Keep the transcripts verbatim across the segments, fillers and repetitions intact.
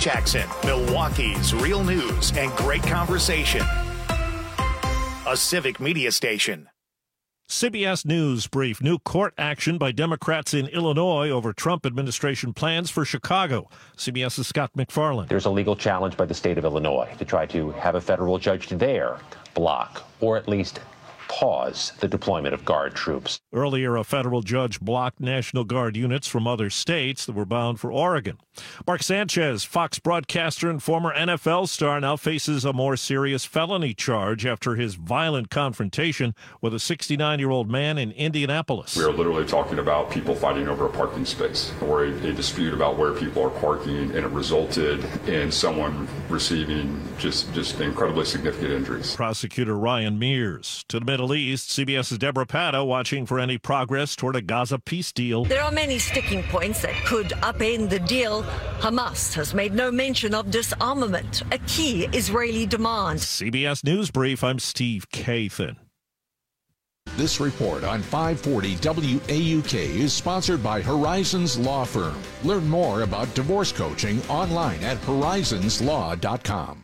Jackson, Milwaukee's real news and great conversation. A Civic Media Station. C B S News brief. New court action by Democrats in Illinois over Trump administration plans for Chicago. CBS's Scott McFarland. There's a legal challenge by the state of Illinois to try to have a federal judge there block or at least pause the deployment of Guard troops. Earlier, a federal judge blocked National Guard units from other states that were bound for Oregon. Mark Sanchez, Fox broadcaster and former N F L star, now faces a more serious felony charge after his violent confrontation with a sixty-nine-year-old man in Indianapolis. We are literally talking about people fighting over a parking space or a, a dispute about where people are parking, and it resulted in someone receiving just, just incredibly significant injuries. Prosecutor Ryan Mears. To the Middle East, CBS's Deborah Patta watching for any progress toward a Gaza peace deal. There are many sticking points that could upend the deal. Hamas has made no mention of disarmament, a key Israeli demand. C B S News Brief, I'm Steve Kathan. This report on five forty W A U K is sponsored by Horizons Law Firm. Learn more about divorce coaching online at horizons law dot com.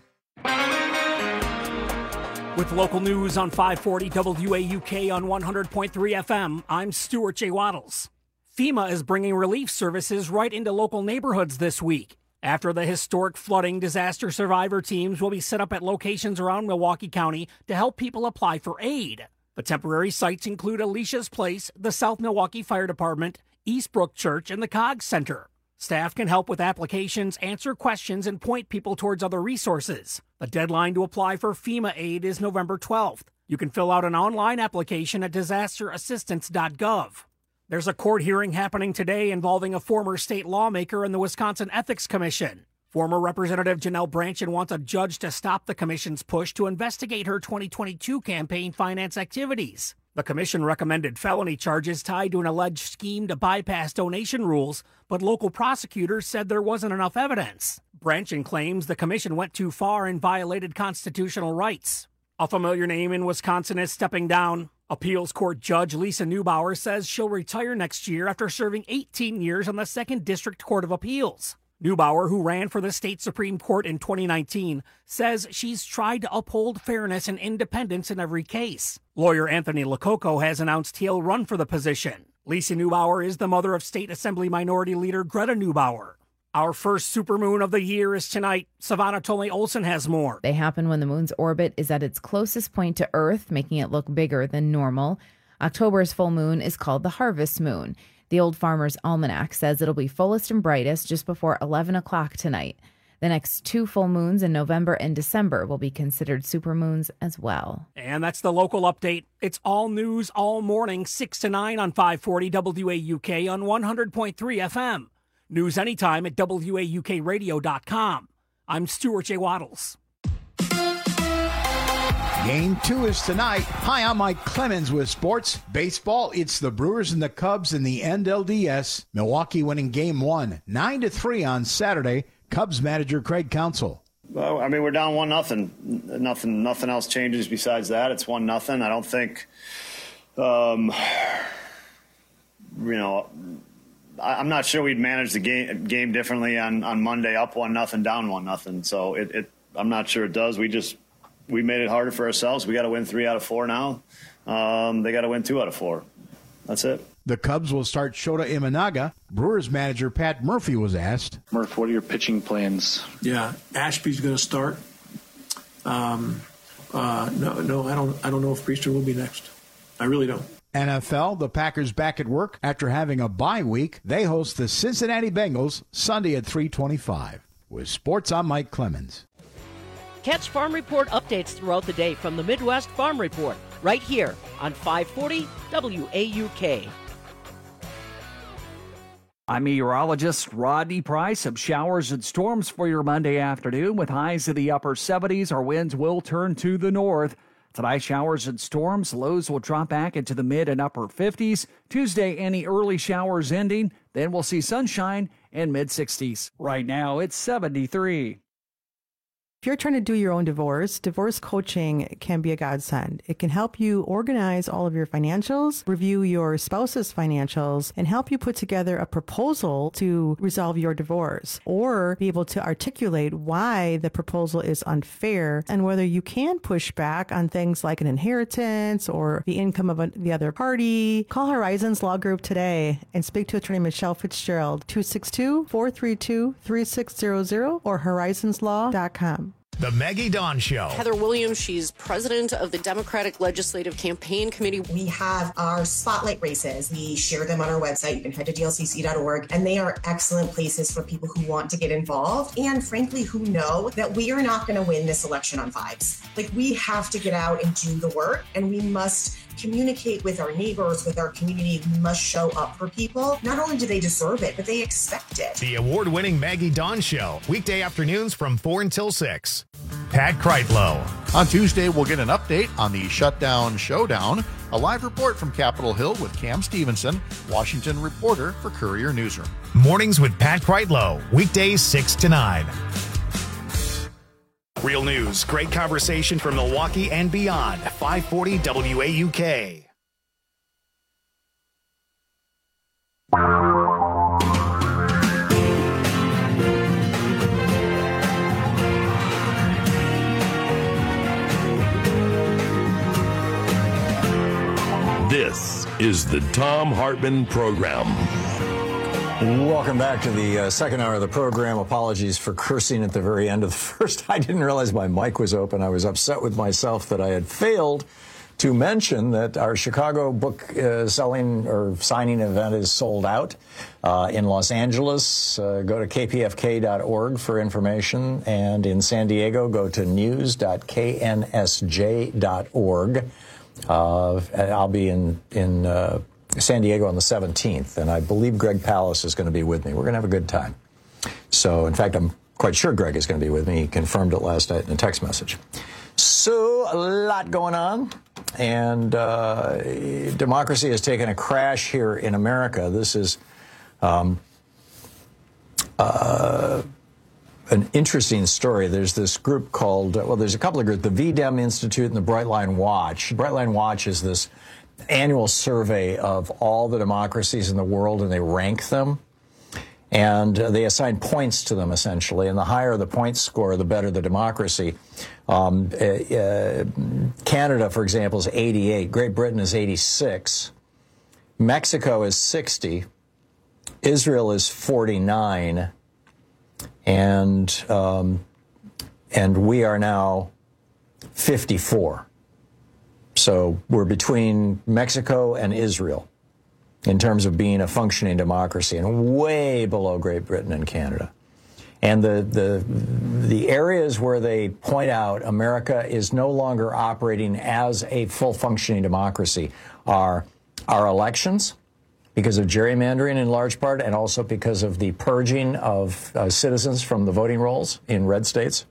With local news on five forty W A U K on one hundred point three F M, I'm Stuart J. Waddles. FEMA is bringing relief services right into local neighborhoods this week. After the historic flooding, disaster survivor teams will be set up at locations around Milwaukee County to help people apply for aid. The temporary sites include Alicia's Place, the South Milwaukee Fire Department, Eastbrook Church, and the Cog Center. Staff can help with applications, answer questions, and point people towards other resources. The deadline to apply for FEMA aid is November twelfth. You can fill out an online application at disaster assistance dot gov. There's a court hearing happening today involving a former state lawmaker and the Wisconsin Ethics Commission. Former Representative Janelle Brandtjen wants a judge to stop the commission's push to investigate her twenty twenty-two campaign finance activities. The commission recommended felony charges tied to an alleged scheme to bypass donation rules, but local prosecutors said there wasn't enough evidence. Brandtjen claims the commission went too far and violated constitutional rights. A familiar name in Wisconsin is stepping down. Appeals Court Judge Lisa Neubauer says she'll retire next year after serving eighteen years on the Second District Court of Appeals. Neubauer, who ran for the state Supreme Court in twenty nineteen, says she's tried to uphold fairness and independence in every case. Lawyer Anthony Lococo has announced he'll run for the position. Lisa Neubauer is the mother of State Assembly Minority Leader Greta Neubauer. Our first supermoon of the year is tonight. Savannah Toley Olsen has more. They happen when the moon's orbit is at its closest point to Earth, making it look bigger than normal. October's full moon is called the harvest moon. The Old Farmer's Almanac says it'll be fullest and brightest just before eleven o'clock tonight. The next two full moons in November and December will be considered supermoons as well. And that's the local update. It's all news all morning, six to nine on five forty W A U K on one hundred point three F M. News anytime at W A U K radio dot com. I'm Stuart J. Waddles. Game two is tonight. Hi, I'm Mike Clemens with sports. Baseball, it's the Brewers and the Cubs in the N L D S. Milwaukee winning game one, nine to three on Saturday. Cubs manager Craig Counsell. Well, I mean, we're down one nothing. Nothing nothing else changes besides that. It's one nothing. I don't think um, you know, I, I'm not sure we'd manage the game game differently on, on Monday, up one nothing, down one nothing. So it, it I'm not sure it does. We just We made it harder for ourselves. We got to win three out of four now. Um, they got to win two out of four. That's it. The Cubs will start Shota Imanaga. Brewers manager Pat Murphy was asked. Murph, what are your pitching plans? Yeah, Ashby's going to start. Um, uh, no, no, I don't. I don't know if Priester will be next. I really don't. N F L, the Packers back at work after having a bye week. They host the Cincinnati Bengals Sunday at three twenty-five. With sports, I'm Mike Clemens. Catch Farm Report updates throughout the day from the Midwest Farm Report, right here on five forty W A U K. I'm meteorologist Rodney Price. Some showers and storms for your Monday afternoon with highs in the upper seventies. Our winds will turn to the north. Tonight, showers and storms. Lows will drop back into the mid and upper fifties. Tuesday, any early showers ending. Then we'll see sunshine and mid sixties. Right now, it's seventy-three. If you're trying to do your own divorce, divorce coaching can be a godsend. It can help you organize all of your financials, review your spouse's financials, and help you put together a proposal to resolve your divorce, or be able to articulate why the proposal is unfair and whether you can push back on things like an inheritance or the income of a, the other party. Call Horizons Law Group today and speak to attorney Michelle Fitzgerald, two six two, four three two, three six zero zero or horizons law dot com. The Maggie Dawn Show. Heather Williams, she's president of the Democratic Legislative Campaign Committee. We have our spotlight races. We share them on our website. You can head to D L C C dot org, and they are excellent places for people who want to get involved and, frankly, who know that we are not going to win this election on vibes. Like, we have to get out and do the work, and we must communicate with our neighbors, with our community. We must show up for people. Not only do they deserve it, but they expect it. The award-winning Maggie Dawn Show, weekday afternoons from four until six. Pat Kreitlow. On Tuesday, we'll get an update on the shutdown showdown, a live report from Capitol Hill with Cam Stevenson, Washington reporter for Courier Newsroom. Mornings with Pat Kreitlow, weekdays six to nine. Real news, great conversation from Milwaukee and beyond. five forty W A U K. This is the Thom Hartmann Program. Welcome back to the uh, second hour of the program. Apologies for cursing at the very end of the first. I didn't realize my mic was open. I was upset with myself that I had failed to mention that our Chicago book uh, selling or signing event is sold out uh, in Los Angeles. Uh, go to K P F K dot org for information. And in San Diego, go to news dot K N S J dot org. Uh, I'll be in, in uh, San Diego on the seventeenth, and I believe Greg Pallas is going to be with me. We're going to have a good time. So, in fact, I'm quite sure Greg is going to be with me. He confirmed it last night in a text message. So, a lot going on, and uh, democracy has taken a crash here in America. This is um, uh, an interesting story. There's this group called, well, there's a couple of groups, the V DEM Institute and the Brightline Watch. Brightline Watch is this annual survey of all the democracies in the world, and they rank them. And uh, they assign points to them, essentially. And the higher the point score, the better the democracy. Um, uh, uh, Canada, for example, is eighty-eight. Great Britain is eighty-six. Mexico is sixty. Israel is forty-nine. And, um, and we are now fifty-four. So we're between Mexico and Israel in terms of being a functioning democracy, and way below Great Britain and Canada. And the, the, the areas where they point out America is no longer operating as a full functioning democracy are our elections, because of gerrymandering in large part, and also because of the purging of uh, citizens from the voting rolls in red states.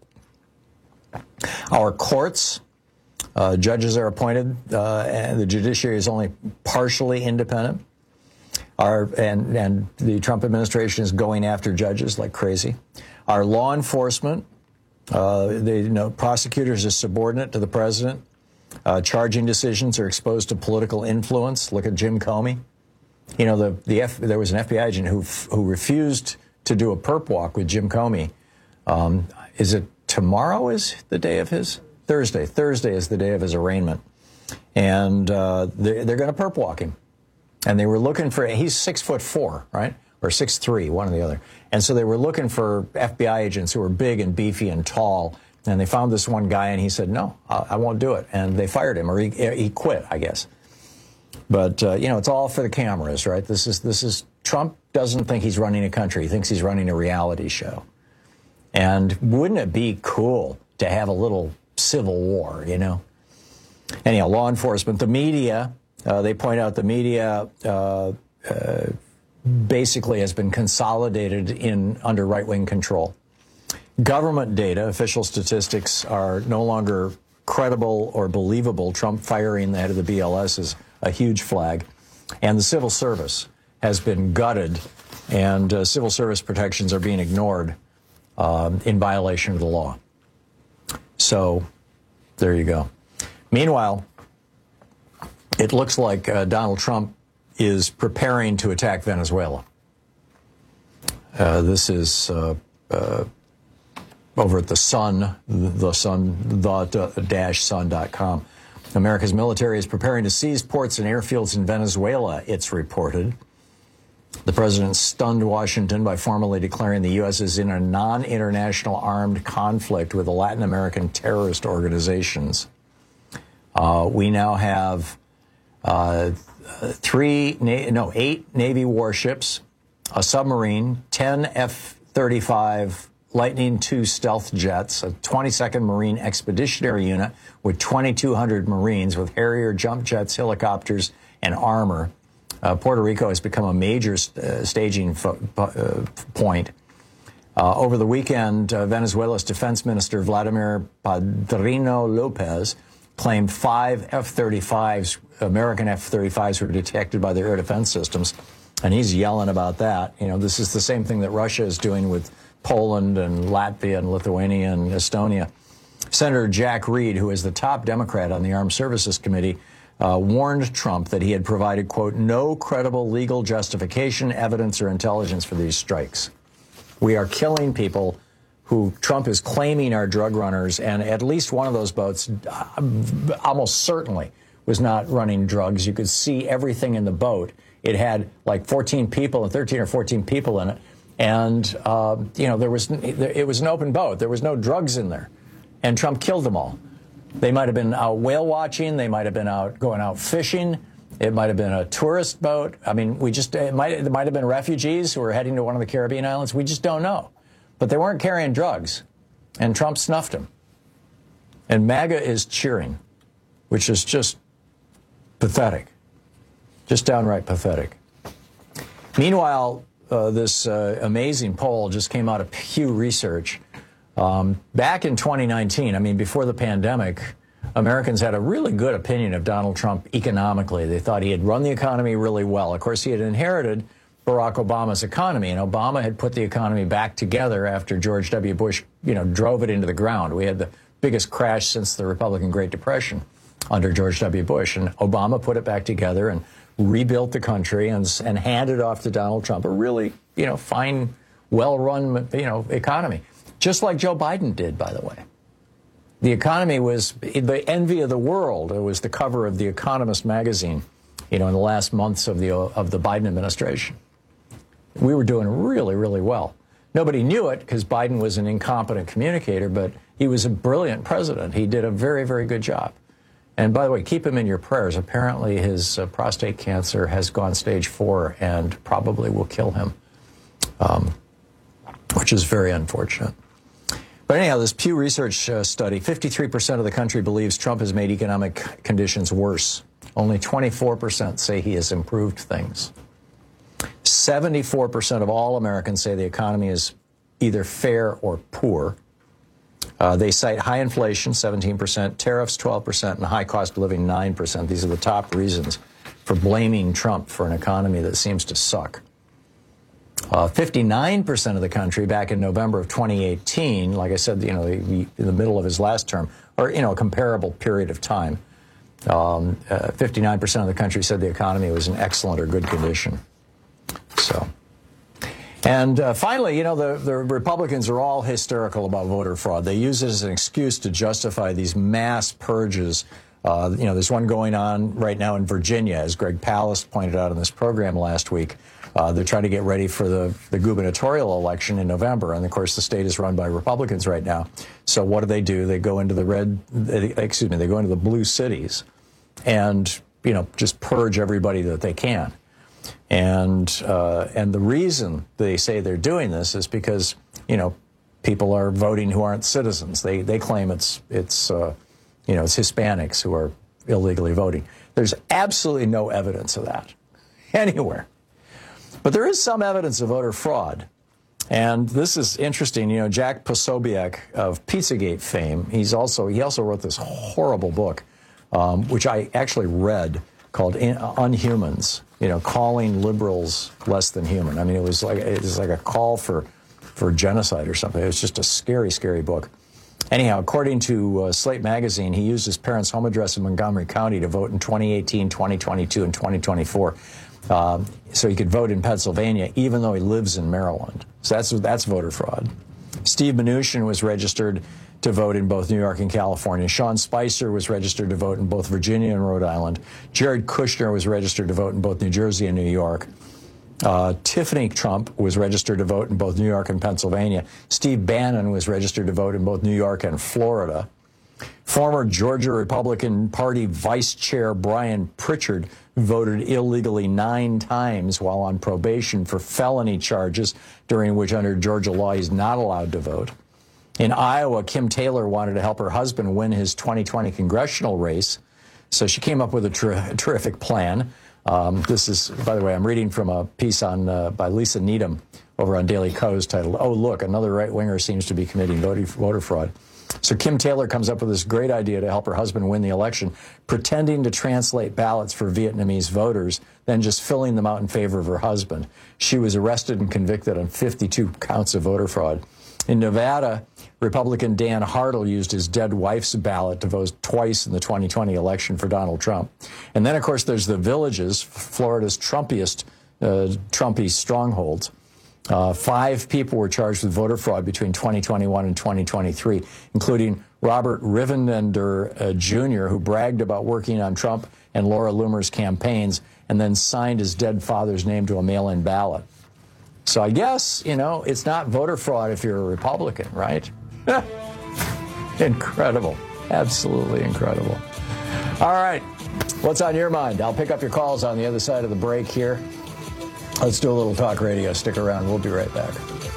Our courts, uh, judges are appointed, uh, and the judiciary is only partially independent. Our, and, and the Trump administration is going after judges like crazy. Our law enforcement, uh, they, you know, prosecutors are subordinate to the president. Uh, charging decisions are exposed to political influence. Look at Jim Comey. You know, the, the F, there was an F B I agent who who refused to do a perp walk with Jim Comey. Um, is it tomorrow is the day of his? Thursday. Thursday is the day of his arraignment. And uh, they're, they're going to perp walk him. And they were looking for, he's six foot four, right? Or six three, one or the other. And so they were looking for F B I agents who were big and beefy and tall. And they found this one guy, and he said, no, I, I won't do it. And they fired him, or he, he quit, I guess. But, uh, you know, it's all for the cameras, right? This is, this is, Trump doesn't think he's running a country. He thinks he's running a reality show. And wouldn't it be cool to have a little civil war, you know? Anyhow, law enforcement, the media, uh, they point out the media uh, uh, basically has been consolidated in under right-wing control. Government data, official statistics are no longer credible or believable. Trump firing the head of the B L S is a huge flag. And the civil service has been gutted, and uh, civil service protections are being ignored um, in violation of the law. So there you go. Meanwhile, it looks like uh, Donald Trump is preparing to attack Venezuela. Uh, this is uh, uh, over at the Sun, the Sun, the dash sun dot com. America's military is preparing to seize ports and airfields in Venezuela, it's reported. The president stunned Washington by formally declaring the U S is in a non-international armed conflict with the Latin American terrorist organizations. Uh, we now have uh, three, no, eight Navy warships, a submarine, ten F thirty-five Lightning two stealth jets, a twenty-second Marine Expeditionary Unit with twenty-two hundred Marines with Harrier jump jets, helicopters, and armor. Uh, Puerto Rico has become a major st- uh, staging fo- uh, point. Uh, over the weekend, uh, Venezuela's Defense Minister Vladimir Padrino Lopez claimed five F thirty-fives, American F thirty-fives, were detected by their air defense systems, and he's yelling about that. You know, this is the same thing that Russia is doing with Poland and Latvia and Lithuania and Estonia. Senator Jack Reed, who is the top Democrat on the Armed Services Committee, uh, warned Trump that he had provided, quote, no credible legal justification, evidence, or intelligence for these strikes. We are killing people who Trump is claiming are drug runners, and at least one of those boats uh, almost certainly was not running drugs. You could see everything in the boat. It had like fourteen people, thirteen or fourteen people in it. And, uh, you know, there was it was an open boat. There was no drugs in there. And Trump killed them all. They might have been out whale watching. They might have been out going out fishing. It might have been a tourist boat. I mean, we just it might, it might have been refugees who were heading to one of the Caribbean islands. We just don't know. But they weren't carrying drugs. And Trump snuffed them. And MAGA is cheering, which is just pathetic. Just downright pathetic. Meanwhile, Uh, this uh, amazing poll just came out of Pew Research. Um, back in twenty nineteen, I mean, before the pandemic, Americans had a really good opinion of Donald Trump economically. They thought he had run the economy really well. Of course, he had inherited Barack Obama's economy, and Obama had put the economy back together after George W. Bush, you know, drove it into the ground. We had the biggest crash since the Republican Great Depression under George W. Bush, and Obama put it back together and rebuilt the country and, and handed off to Donald Trump a really, you know, fine, well-run, you know, economy. Just like Joe Biden did, by the way. The economy was the envy of the world. It was the cover of The Economist magazine, you know, in the last months of the of the Biden administration. We were doing really, really well. Nobody knew it because Biden was an incompetent communicator, but he was a brilliant president. He did a very, very good job. And by the way, keep him in your prayers. Apparently his uh, prostate cancer has gone stage four and probably will kill him, um, which is very unfortunate. But anyhow, this Pew Research uh, study, fifty-three percent of the country believes Trump has made economic conditions worse. Only twenty-four percent say he has improved things. seventy-four percent of all Americans say the economy is either fair or poor. Uh, they cite high inflation, seventeen percent, tariffs, twelve percent, and high cost of living, nine percent. These are the top reasons for blaming Trump for an economy that seems to suck. Uh, fifty-nine percent of the country back in November of twenty eighteen, like I said, you know, in the middle of his last term, or, you know, a comparable period of time, um, uh, fifty-nine percent of the country said the economy was in excellent or good condition. So... And uh, finally, you know, the, the Republicans are all hysterical about voter fraud. They use it as an excuse to justify these mass purges. Uh, you know, there's one going on right now in Virginia, as Greg Palast pointed out in this program last week. Uh, they're trying to get ready for the, the gubernatorial election in November. And, of course, the state is run by Republicans right now. So what do they do? They go into the red, excuse me, they go into the blue cities and, you know, just purge everybody that they can. And uh, and the reason they say they're doing this is because, you know, people are voting who aren't citizens. They they claim it's it's uh, you know it's Hispanics who are illegally voting. There's absolutely no evidence of that anywhere, but there is some evidence of voter fraud. And this is interesting. You know, Jack Posobiec of Pizzagate fame. He's also he also wrote this horrible book, um, which I actually read, called In- Unhumans. You know, calling liberals less than human. I mean, it was like it was like a call for for genocide or something. It was just a scary, scary book. Anyhow, according to uh, Slate Magazine, he used his parents' home address in Montgomery County to vote in twenty eighteen, twenty twenty-two, and twenty twenty-four. Um, so he could vote in Pennsylvania, even though he lives in Maryland. So that's that's voter fraud. Steve Mnuchin was registered to vote in both New York and California. Sean Spicer was registered to vote in both Virginia and Rhode Island. Jared Kushner was registered to vote in both New Jersey and New York. Uh, Tiffany Trump was registered to vote in both New York and Pennsylvania. Steve Bannon was registered to vote in both New York and Florida. Former Georgia Republican Party Vice Chair Brian Pritchard voted illegally nine times while on probation for felony charges, during which under Georgia law he's not allowed to vote. In Iowa, Kim Taylor wanted to help her husband win his twenty twenty congressional race, so she came up with a ter- terrific plan. Um, this is, by the way, I'm reading from a piece on uh, by Lisa Needham over on Daily Kos titled, "Oh, look, another right-winger seems to be committing voter, voter fraud." So Kim Taylor comes up with this great idea to help her husband win the election, pretending to translate ballots for Vietnamese voters, then just filling them out in favor of her husband. She was arrested and convicted on fifty-two counts of voter fraud. In Nevada, Republican Dan Hartle used his dead wife's ballot to vote twice in the twenty twenty election for Donald Trump. And then, of course, there's the Villages, Florida's Trumpiest, uh, Trumpy strongholds. Uh, five people were charged with voter fraud between twenty twenty-one and twenty twenty-three, including Robert Rivendender uh, Junior, who bragged about working on Trump and Laura Loomer's campaigns and then signed his dead father's name to a mail-in ballot. So I guess, you know, it's not voter fraud if you're a Republican, right? Incredible. Absolutely incredible. All right. What's on your mind? I'll pick up your calls on the other side of the break here. Let's do a little talk radio. Stick around. We'll be right back.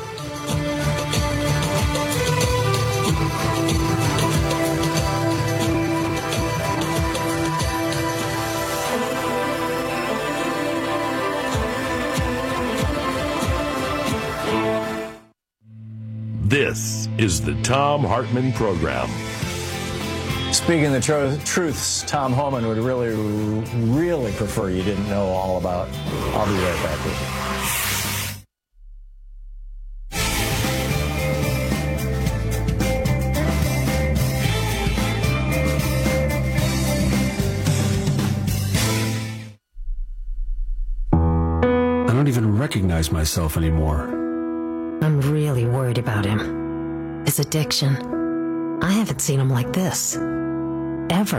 This is the Thom Hartmann Program. Speaking the tr- truths, Tom Homan would really, really prefer you didn't know all about. I'll be right back with you. I don't even recognize myself anymore. I'm really worried about him. His addiction. I haven't seen him like this. Ever.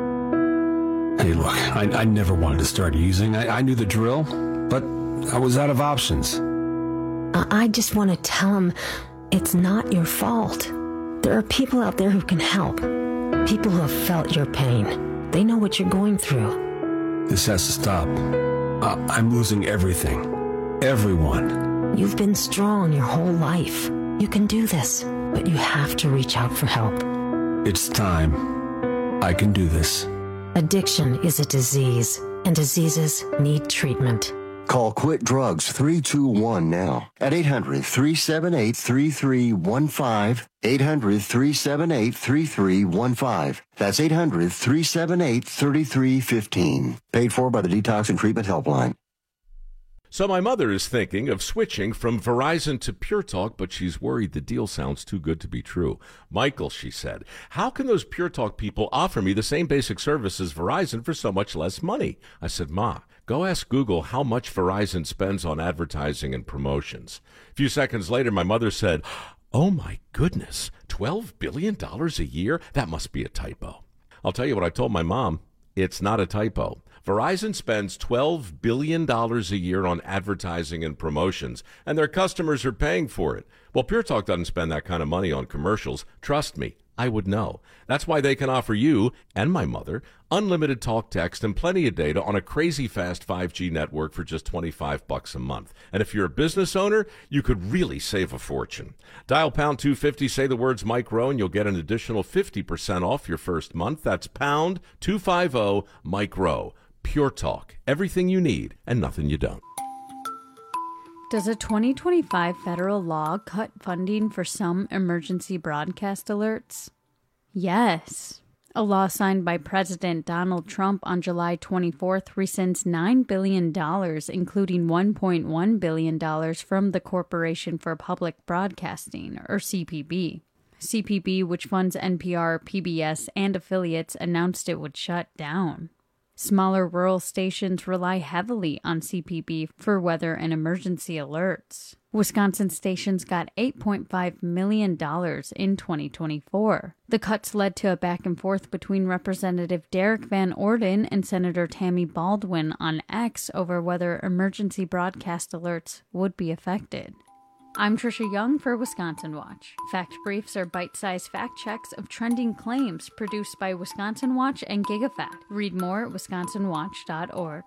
Hey, look, I, I never wanted to start using. I, I knew the drill, but I was out of options. I, I just want to tell him it's not your fault. There are people out there who can help. People who have felt your pain. They know what you're going through. This has to stop. Uh, I'm losing everything. Everyone. You've been strong your whole life. You can do this, but you have to reach out for help. It's time. I can do this. Addiction is a disease, and diseases need treatment. Call Quit Drugs three two one now at eight hundred, three seven eight, three three one five, eight hundred, three seven eight, three three one five. That's eight hundred, three seven eight, three three one five. Paid for by the Detox and Treatment Helpline. So my mother is thinking of switching from Verizon to Pure Talk, but she's worried the deal sounds too good to be true. Michael, she said, how can those Pure Talk people offer me the same basic service as Verizon for so much less money? I said, Ma, go ask Google how much Verizon spends on advertising and promotions. A few seconds later, my mother said, oh my goodness, twelve billion dollars a year? That must be a typo. I'll tell you what I told my mom. It's not a typo. Verizon spends twelve billion dollars a year on advertising and promotions, and their customers are paying for it. Well, Pure Talk doesn't spend that kind of money on commercials. Trust me, I would know. That's why they can offer you and my mother unlimited talk, text, and plenty of data on a crazy fast five G network for just twenty-five bucks a month. And if you're a business owner, you could really save a fortune. Dial pound two fifty, say the words Mike Rowe, and you'll get an additional fifty percent off your first month. That's pound two fifty, Mike Rowe. Pure Talk. Everything you need and nothing you don't. Does a twenty twenty-five federal law cut funding for some emergency broadcast alerts? Yes. A law signed by President Donald Trump on July twenty-fourth rescinds nine billion dollars, including one point one billion dollars from the Corporation for Public Broadcasting, or C P B. C P B, which funds N P R, P B S, and affiliates, announced it would shut down. Smaller rural stations rely heavily on C P B for weather and emergency alerts. Wisconsin stations got eight point five million dollars in twenty twenty-four. The cuts led to a back and forth between Representative Derek Van Orden and Senator Tammy Baldwin on X over whether emergency broadcast alerts would be affected. I'm Trisha Young for Wisconsin Watch. Fact Briefs are bite-sized fact checks of trending claims produced by Wisconsin Watch and GigaFact. Read more at wisconsin watch dot org.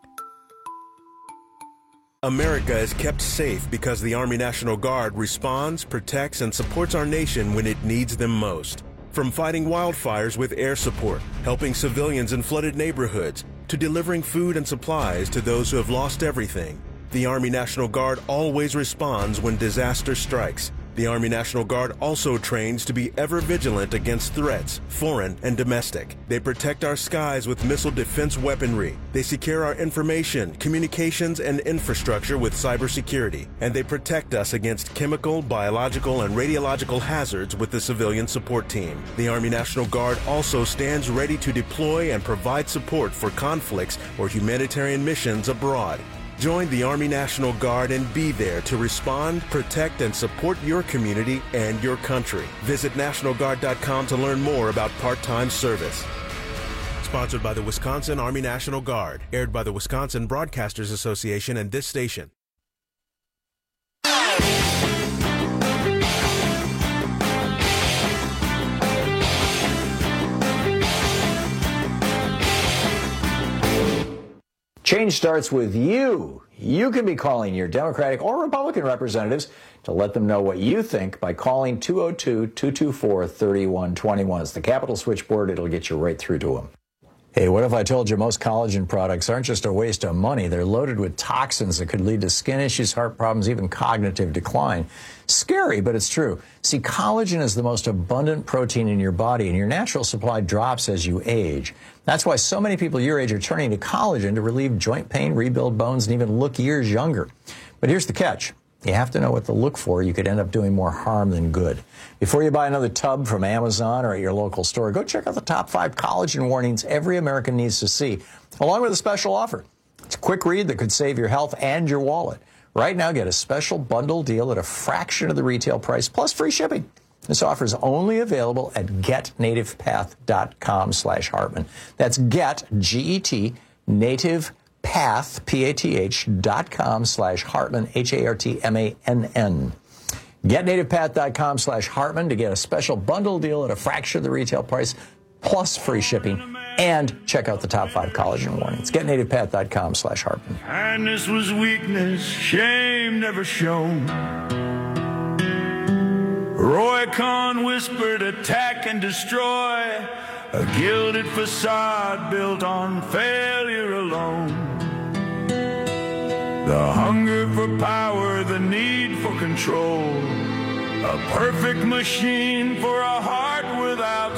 America is kept safe because the Army National Guard responds, protects, and supports our nation when it needs them most. From fighting wildfires with air support, helping civilians in flooded neighborhoods, to delivering food and supplies to those who have lost everything, the Army National Guard always responds when disaster strikes. The Army National Guard also trains to be ever vigilant against threats, foreign and domestic. They protect our skies with missile defense weaponry. They secure our information, communications, and infrastructure with cybersecurity. And they protect us against chemical, biological, and radiological hazards with the civilian support team. The Army National Guard also stands ready to deploy and provide support for conflicts or humanitarian missions abroad. Join the Army National Guard and be there to respond, protect, and support your community and your country. Visit National Guard dot com to learn more about part-time service. Sponsored by the Wisconsin Army National Guard. Aired by the Wisconsin Broadcasters Association and this station. Change starts with you. You can be calling your Democratic or Republican representatives to let them know what you think by calling two oh two, two two four, three one two one. It's the Capitol switchboard. It'll get you right through to them. Hey, what if I told you most collagen products aren't just a waste of money? They're loaded with toxins that could lead to skin issues, heart problems, even cognitive decline. Scary, but it's true. See, collagen is the most abundant protein in your body, and your natural supply drops as you age. That's why so many people your age are turning to collagen to relieve joint pain, rebuild bones, and even look years younger. But here's the catch. You have to know what to look for. You could end up doing more harm than good. Before you buy another tub from Amazon or at your local store, go check out the top five collagen warnings every American needs to see, along with a special offer. It's a quick read that could save your health and your wallet. Right now, get a special bundle deal at a fraction of the retail price, plus free shipping. This offer is only available at get native path dot com slash Hartman. That's get, G E T, native path, P A T H, dot com slash Hartman, H A R T M A N N. get native path dot com slash Hartman to get a special bundle deal at a fraction of the retail price, plus free shipping, and check out the top five collagen warnings. get native path dot com slash Hartman. Kindness was weakness, shame never shown. Roy Cohn whispered, attack and destroy, a gilded facade built on failure alone. The hunger for power, the need for control, a perfect machine for a heart without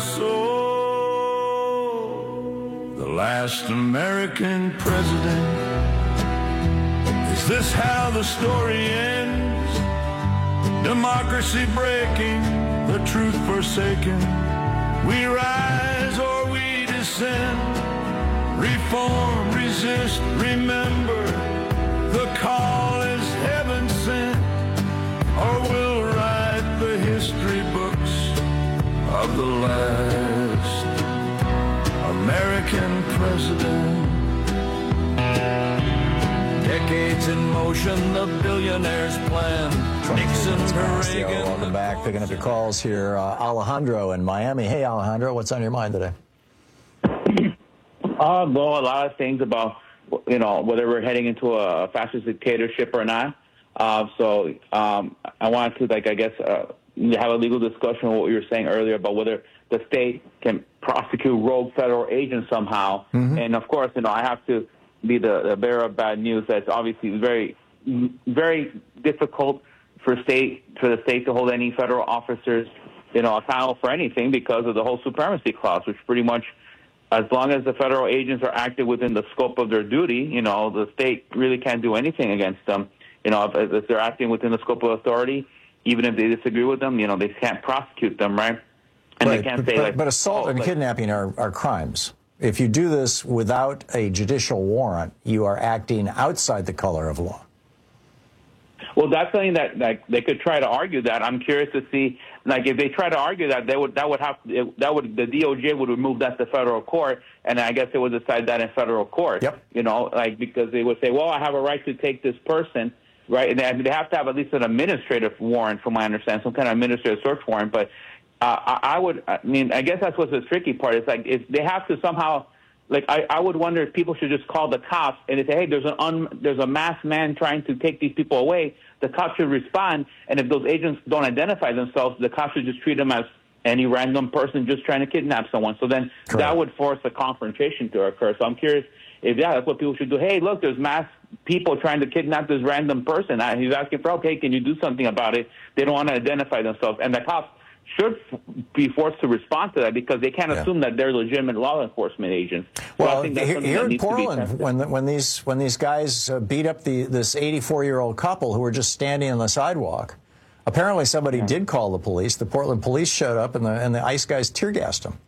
soul. The last American president. Is this how the story ends? Democracy breaking, the truth forsaken. We rise or we descend. Reform, resist, remember. The call is heaven sent. Or we'll write the history books of the last American president. Decades in motion, the billionaire's plan. Nixon to Reagan. Welcome back. Picking up your calls here. Uh, Alejandro in Miami. Hey, Alejandro, what's on your mind today? Uh, well, a lot of things about, you know, whether we're heading into a fascist dictatorship or not. Uh, so um, I wanted to, like, I guess, uh, have a legal discussion on what you were saying earlier about whether the state can prosecute rogue federal agents somehow. Mm-hmm. And, of course, you know, I have to be the, the bearer of bad news. That's obviously very, very difficult for state for the state to hold any federal officers, you know, accountable for anything because of the whole supremacy clause, which pretty much, as long as the federal agents are acting within the scope of their duty, you know, the state really can't do anything against them. You know, if, if they're acting within the scope of authority, even if they disagree with them, you know, they can't prosecute them, right? And right, they can't but, say but, like, but assault oh, and like, kidnapping are, are crimes. If you do this without a judicial warrant, you are acting outside the color of law. Well, that's something that like they could try to argue that. I'm curious to see, like, if they try to argue that, they would that would have it, that would the D O J would remove that to federal court, and I guess they would decide that in federal court. Yep. You know, like because they would say, well, I have a right to take this person, right? And they, they have to have at least an administrative warrant, from my understanding, some kind of administrative search warrant. But uh, I, I would, I mean, I guess that's what's the tricky part. It's like if they have to somehow. Like, I, I would wonder if people should just call the cops and they say, hey, there's an un, there's a masked man trying to take these people away. The cops should respond. And if those agents don't identify themselves, the cops should just treat them as any random person just trying to kidnap someone. So then Correct. That would force a confrontation to occur. So I'm curious if, yeah, that's what people should do. Hey, look, there's masked people trying to kidnap this random person. He's asking for, okay, can you do something about it? They don't want to identify themselves. And the cops should be forced to respond to that because they can't yeah. assume that they're legitimate law enforcement agents. So well, here, here in Portland, when the, when these when these guys uh, beat up the this eighty-four-year-old couple who were just standing on the sidewalk, apparently somebody yeah. did call the police. The Portland police showed up, and the and the ICE guys tear gassed them.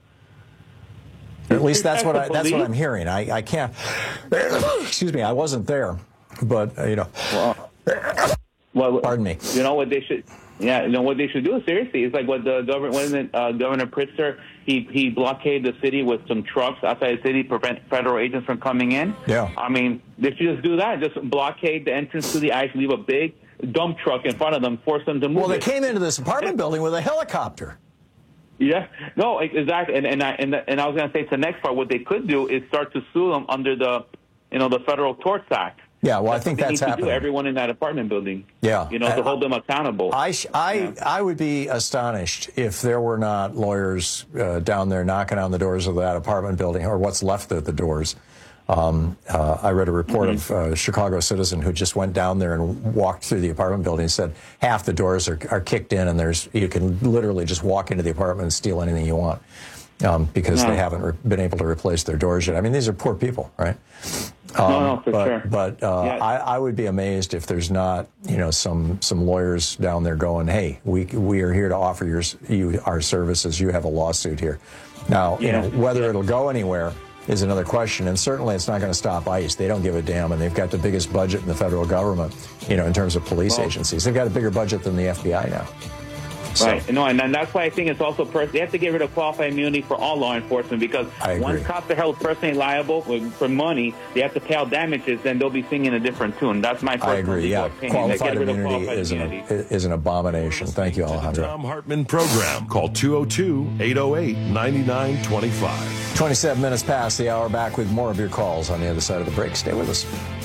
At least that's what I, that's what I'm hearing. I, I can't. Excuse me, I wasn't there, but uh, you know. Well, well, pardon me. You know what they should. Yeah, you know what they should do. Seriously, it's like what the government, wasn't uh, Governor Pritzker? He he blockaded the city with some trucks outside the city, prevent federal agents from coming in. Yeah, I mean, they should just do that. Just blockade the entrance to the ICE, leave a big dump truck in front of them, force them to move. Well, they it. came into this apartment building with a helicopter. Yeah, no, exactly. And and I and, the, and I was going to say to the next part, what they could do is start to sue them under the, you know, the Federal Tort Act. Yeah, well, that's I think that's happening. To do, everyone in that apartment building. Yeah, you know, to hold them accountable. I I yeah. I would be astonished if there were not lawyers uh, down there knocking on the doors of that apartment building, or what's left of the doors. Um, uh, I read a report mm-hmm. of a Chicago citizen who just went down there and walked through the apartment building and said half the doors are, are kicked in, and there's you can literally just walk into the apartment and steal anything you want. Um, because no. they haven't re- been able to replace their doors yet. I mean, these are poor people, right? Um, no, no, for but, sure. But uh, yeah. I, I would be amazed if there's not, you know, some some lawyers down there going, "Hey, we we are here to offer your, you our services. You have a lawsuit here." Now, yeah. you know, whether it'll go anywhere is another question, and certainly it's not going to stop ICE. They don't give a damn, and they've got the biggest budget in the federal government, you know, in terms of police well, agencies. They've got a bigger budget than the F B I now. So. Right. No, and, and that's why I think it's also pers- they have to get rid of qualified immunity for all law enforcement, because once cops are held personally liable for money, they have to pay out damages, then they'll be singing a different tune. That's my personal I agree. Yeah, opinion. qualified immunity qualified is, immunity. An, is an abomination. Thank you, Alejandro. Tom Hartman program. Call two oh two, eight oh eight, nine nine two five. twenty-seven minutes past the hour. Back with more of your calls on the other side of the break. Stay with us.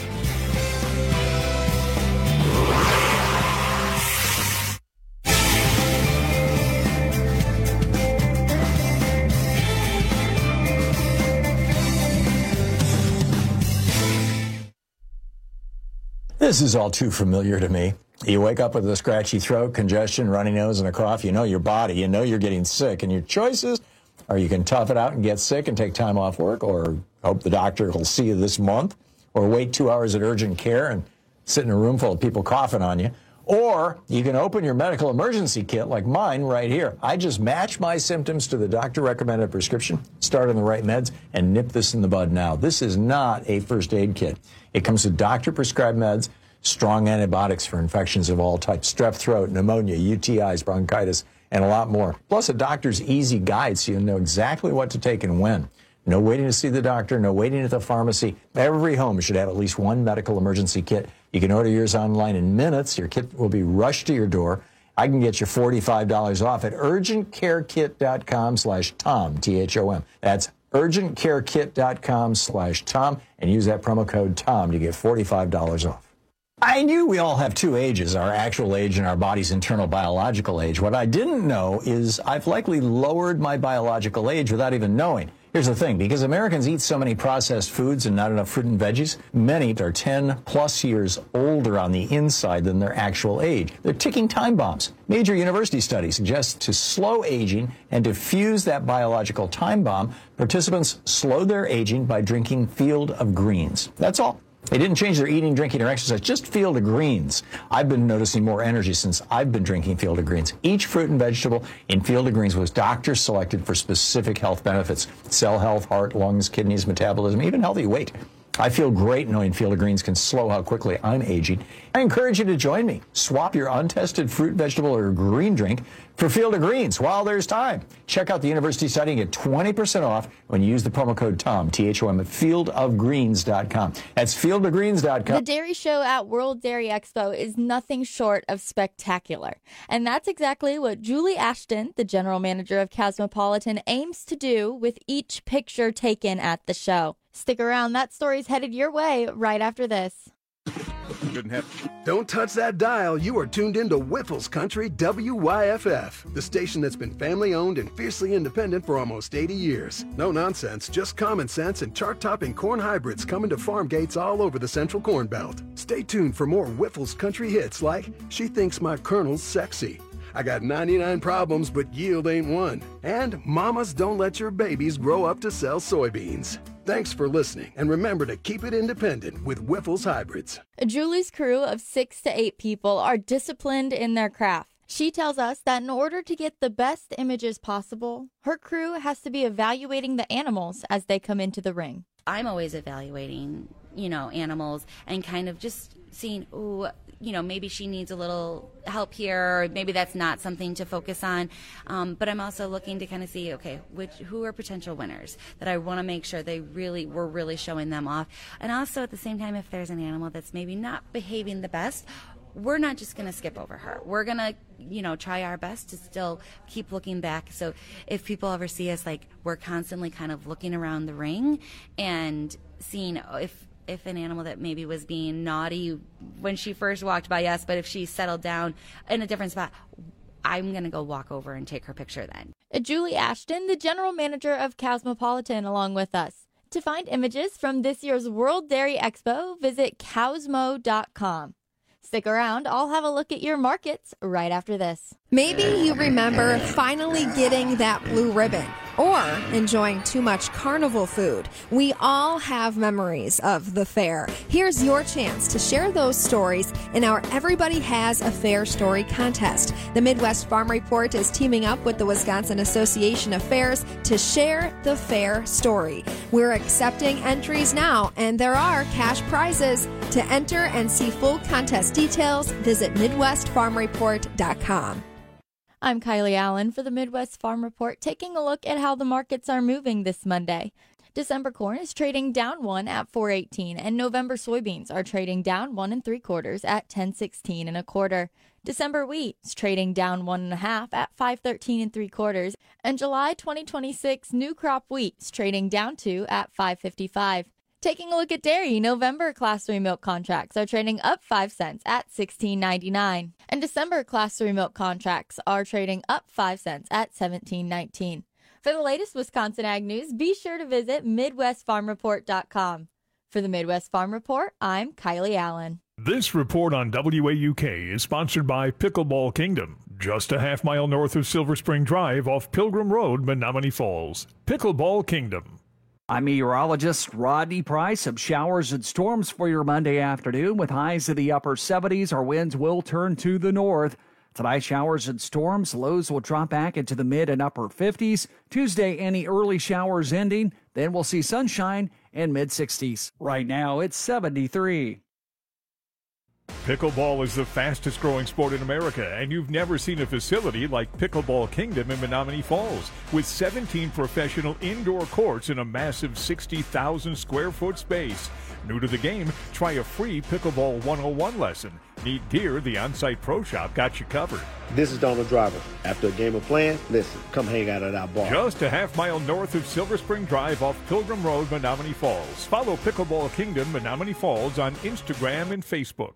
This is all too familiar to me. You wake up with a scratchy throat, congestion, runny nose, and a cough. You know your body. You know you're getting sick. And your choices are you can tough it out and get sick and take time off work, or hope the doctor will see you this month, or wait two hours at urgent care and sit in a room full of people coughing on you. Or you can open your medical emergency kit like mine right here. I just match my symptoms to the doctor-recommended prescription, start on the right meds, and nip this in the bud now. This is not a first aid kit. It comes with doctor-prescribed meds, strong antibiotics for infections of all types, strep throat, pneumonia, U T Is, bronchitis, and a lot more. Plus a doctor's easy guide so you know exactly what to take and when. No waiting to see the doctor, no waiting at the pharmacy. Every home should have at least one medical emergency kit. You can order yours online in minutes. Your kit will be rushed to your door. I can get you forty-five dollars off at urgentcarekit.com slash Tom, T H O M. That's urgentcarekit.com slash Tom, and use that promo code Tom to get forty-five dollars off. I knew we all have two ages, our actual age and our body's internal biological age. What I didn't know is I've likely lowered my biological age without even knowing. Here's the thing, because Americans eat so many processed foods and not enough fruit and veggies, many are ten plus years older on the inside than their actual age. They're ticking time bombs. Major university studies suggest to slow aging and to fuse that biological time bomb, participants slow their aging by drinking Field of Greens. That's all. They didn't change their eating, drinking, or exercise, just Field of Greens. I've been noticing more energy since I've been drinking Field of Greens. Each fruit and vegetable in Field of Greens was doctor selected for specific health benefits: cell health, heart, lungs, kidneys, metabolism, even healthy weight. I feel great knowing Field of Greens can slow how quickly I'm aging. I encourage you to join me. Swap your untested fruit, vegetable, or green drink for Field of Greens while there's time. Check out the university site and get twenty percent off when you use the promo code TOM, T H O M, at field of greens dot com. That's field of greens dot com. The Dairy Show at World Dairy Expo is nothing short of spectacular. And that's exactly what Julie Ashton, the general manager of Cosmopolitan, aims to do with each picture taken at the show. Stick around. That story's headed your way right after this. Couldn't have. Don't touch that dial. You are tuned into Whiffles Country W Y F F, the station that's been family-owned and fiercely independent for almost eighty years. No nonsense, just common sense and chart-topping corn hybrids coming to farm gates all over the Central Corn Belt. Stay tuned for more Whiffles Country hits like She Thinks My Colonel's Sexy, I Got ninety-nine Problems But Yield Ain't One, and Mamas Don't Let Your Babies Grow Up to Sell Soybeans. Thanks for listening, and remember to keep it independent with Whiffles Hybrids. Julie's crew of six to eight people are disciplined in their craft. She tells us that in order to get the best images possible, her crew has to be evaluating the animals as they come into the ring. I'm always evaluating, you know, animals and kind of just seeing, ooh, you know, maybe she needs a little help here, or maybe that's not something to focus on. Um, but I'm also looking to kind of see, okay, which who are potential winners that I want to make sure they really, we're really showing them off. And also at the same time, if there's an animal that's maybe not behaving the best, we're not just going to skip over her. We're going to, you know, try our best to still keep looking back. So if people ever see us, like, we're constantly kind of looking around the ring and seeing if if an animal that maybe was being naughty when she first walked by us, but if she settled down in a different spot, I'm going to go walk over and take her picture then. Julie Ashton, the general manager of Cosmopolitan, along with us. To find images from this year's World Dairy Expo, visit cosmo dot com. Stick around. I'll have a look at your markets right after this. Maybe you remember finally getting that blue ribbon or enjoying too much carnival food. We all have memories of the fair. Here's your chance to share those stories in our Everybody Has a Fair Story contest. The Midwest Farm Report is teaming up with the Wisconsin Association of Fairs to share the fair story. We're accepting entries now, and there are cash prizes. To enter and see full contest details, visit midwest farm report dot com. I'm Kylie Allen for the Midwest Farm Report, taking a look at how the markets are moving this Monday. December corn is trading down one at four eighteen, and November soybeans are trading down one and three quarters at ten sixteen and a quarter. December wheat is trading down one and a half at five thirteen and three quarters, and July twenty twenty-six new crop wheat is trading down two at five fifty-five. Taking a look at dairy, November Class three milk contracts are trading up five cents at sixteen ninety-nine, and December Class three milk contracts are trading up five cents at seventeen nineteen. For the latest Wisconsin Ag News, be sure to visit midwest farm report dot com. For the Midwest Farm Report, I'm Kylie Allen. This report on W A U K is sponsored by Pickleball Kingdom, just a half mile north of Silver Spring Drive off Pilgrim Road, Menominee Falls. Pickleball Kingdom. I'm meteorologist Rodney Price. Some showers and storms for your Monday afternoon with highs in the upper seventies. Our winds will turn to the north. Tonight, showers and storms. Lows will drop back into the mid and upper fifties. Tuesday, any early showers ending. Then we'll see sunshine and mid sixties. Right now, it's seventy-three. Pickleball is the fastest growing sport in America, and you've never seen a facility like Pickleball Kingdom in Menominee Falls. With seventeen professional indoor courts in a massive sixty thousand square foot space. New to the game, try a free Pickleball one oh one lesson. Need gear, the on-site pro shop got you covered. This is Donald Driver. After a game of playing, listen, come hang out at our bar. Just a half mile north of Silver Spring Drive off Pilgrim Road, Menominee Falls. Follow Pickleball Kingdom Menominee Falls on Instagram and Facebook.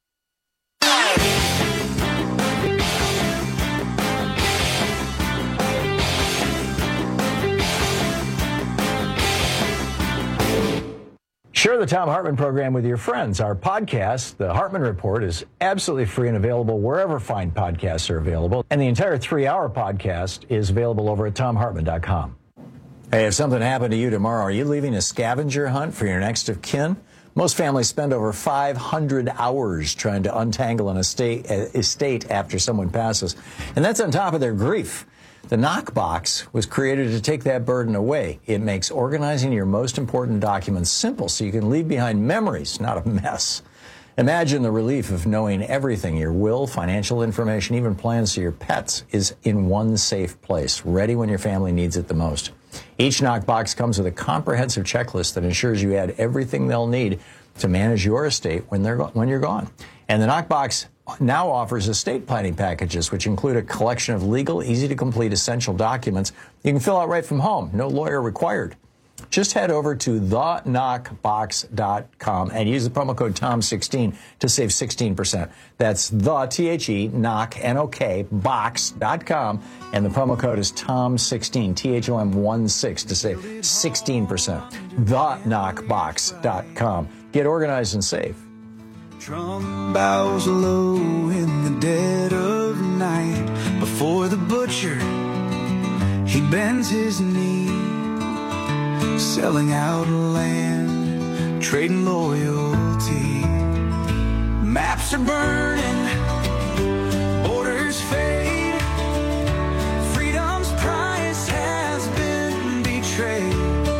Share the Thom Hartmann program with your friends. Our podcast, The Hartmann Report, is absolutely free and available wherever fine podcasts are available. And the entire three-hour podcast is available over at thom hartmann dot com. Hey, if something happened to you tomorrow, are you leaving a scavenger hunt for your next of kin? Most families spend over five hundred hours trying to untangle an estate, estate after someone passes. And that's on top of their grief. The Knockbox was created to take that burden away. It makes organizing your most important documents simple so you can leave behind memories, not a mess. Imagine the relief of knowing everything, your will, financial information, even plans for your pets, is in one safe place, ready when your family needs it the most. Each Knockbox comes with a comprehensive checklist that ensures you add everything they'll need to manage your estate when they're when you're gone. And the Knockbox now offers estate planning packages, which include a collection of legal, easy-to-complete essential documents you can fill out right from home. No lawyer required. Just head over to the knockbox dot com and use the promo code Tom sixteen to save sixteen percent. That's the, T H E, knock, N O K, box dot com, and the promo code is Tom sixteen, T H O M one six, to save sixteen percent. the knockbox dot com. Get organized and save. Trump bows low in the dead of night. Before the butcher, he bends his knee. Selling out land, trading loyalty. Maps are burning, borders fade. Freedom's price has been betrayed.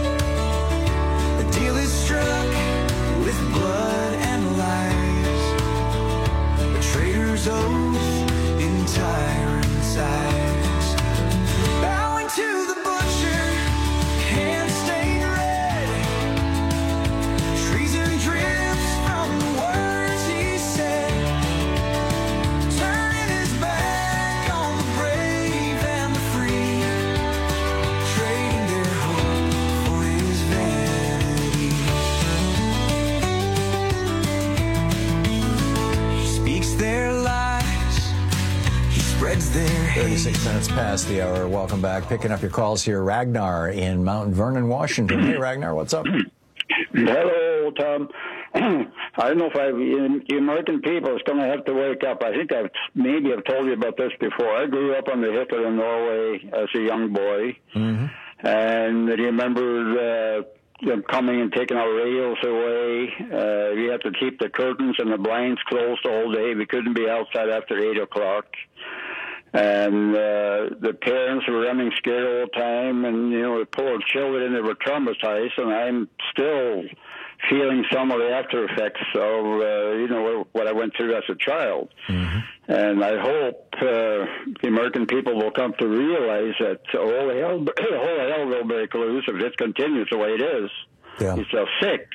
A deal is struck with blood and lies. A traitor's oath in tyrant's eyes. Bowing to the butcher, hands stained red. Treason drips from the words he said. Turning his back on the brave and the free. Trading their hope for his vanity. He speaks their lies. He spreads their hate. thirty-six minutes past the hour. Welcome back. Picking up your calls here. Ragnar in Mount Vernon, Washington. Hey, Ragnar, what's up? Hello, Tom. I don't know if I've, the American people is going to have to wake up. I think I've maybe I've told you about this before. I grew up on the Hitler in Norway as a young boy. Mm-hmm. And I remember uh, them coming and taking our radios away. Uh, we had to keep the curtains and the blinds closed all day. We couldn't be outside after eight o'clock. And uh, the parents were running scared all the time, and, you know, the poor children, they were traumatized, and I'm still feeling some of the after effects of, uh, you know, what I went through as a child. Mm-hmm. And I hope uh, the American people will come to realize that all hell, all hell will break loose if this continues the way it is. Yeah. It's just sick.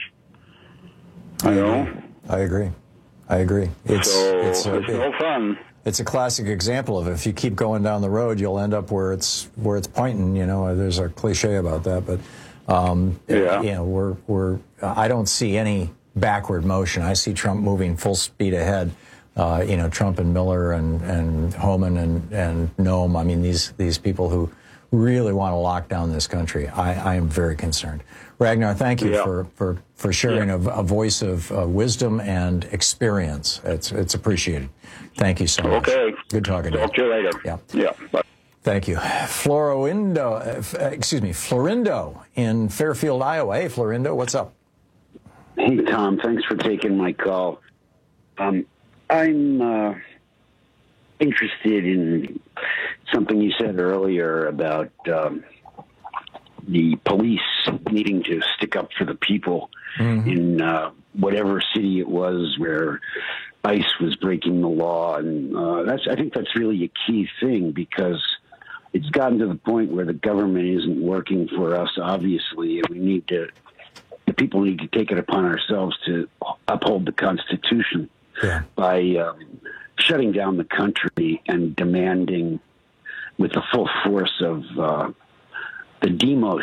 I You know? agree. I agree. I agree. It's, so it's, uh, it's no fun. It's a classic example of if you keep going down the road, you'll end up where it's where it's pointing. You know, there's a cliche about that, but um, yeah. you know, we're we're. I don't see any backward motion. I see Trump moving full speed ahead. Uh, you know, Trump and Miller and and Homan and and Noem. I mean, these these people who really want to lock down this country. I, I am very concerned. Ragnar, thank you yeah. for for for sharing yeah. a, a voice of uh, wisdom and experience. It's it's appreciated. Thank you so much. Okay. Good talking to you. Talk to you later. Yeah. Yeah. Bye. Thank you. Florindo, uh, excuse me, Florindo in Fairfield, Iowa. Hey, Florindo, what's up? Hey, Tom. Thanks for taking my call. Um, I'm uh, interested in something you said earlier about um, the police needing to stick up for the people mm-hmm. in uh, whatever city it was where ICE was breaking the law. And uh, that's I think that's really a key thing, because it's gotten to the point where the government isn't working for us, obviously, and we need to, the people need to take it upon ourselves to uphold the Constitution yeah. by um, shutting down the country and demanding with the full force of uh, the demos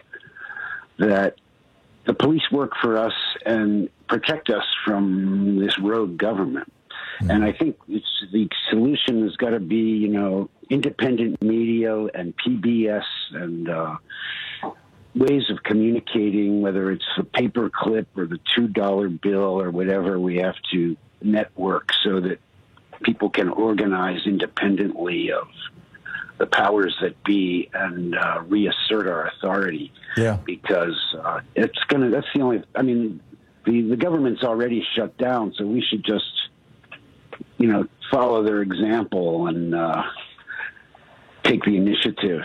that the police work for us and protect us from this rogue government. Mm-hmm. And I think it's, the solution has got to be, you know, independent media and P B S and uh, ways of communicating, whether it's the paper clip or the two dollar bill or whatever. We have to network so that people can organize independently of the powers that be and uh, reassert our authority. Yeah. Because uh, it's going to, that's the only, I mean, the, the government's already shut down, so we should just, you know, follow their example and uh, take the initiative.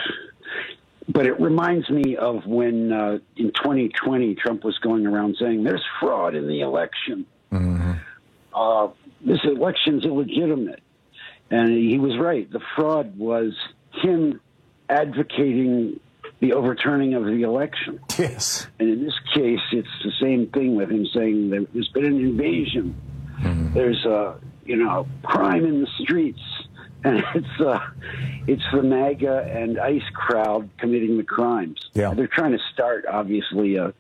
But it reminds me of when uh, in twenty twenty, Trump was going around saying there's fraud in the election. Mm-hmm. Uh, this election's illegitimate. And he was right. The fraud was him advocating the overturning of the election. Yes. And in this case, it's the same thing with him saying that there's been an invasion. Mm-hmm. There's, uh, you know, crime in the streets. And it's uh, it's the MAGA and ICE crowd committing the crimes. Yeah. They're trying to start, obviously, a,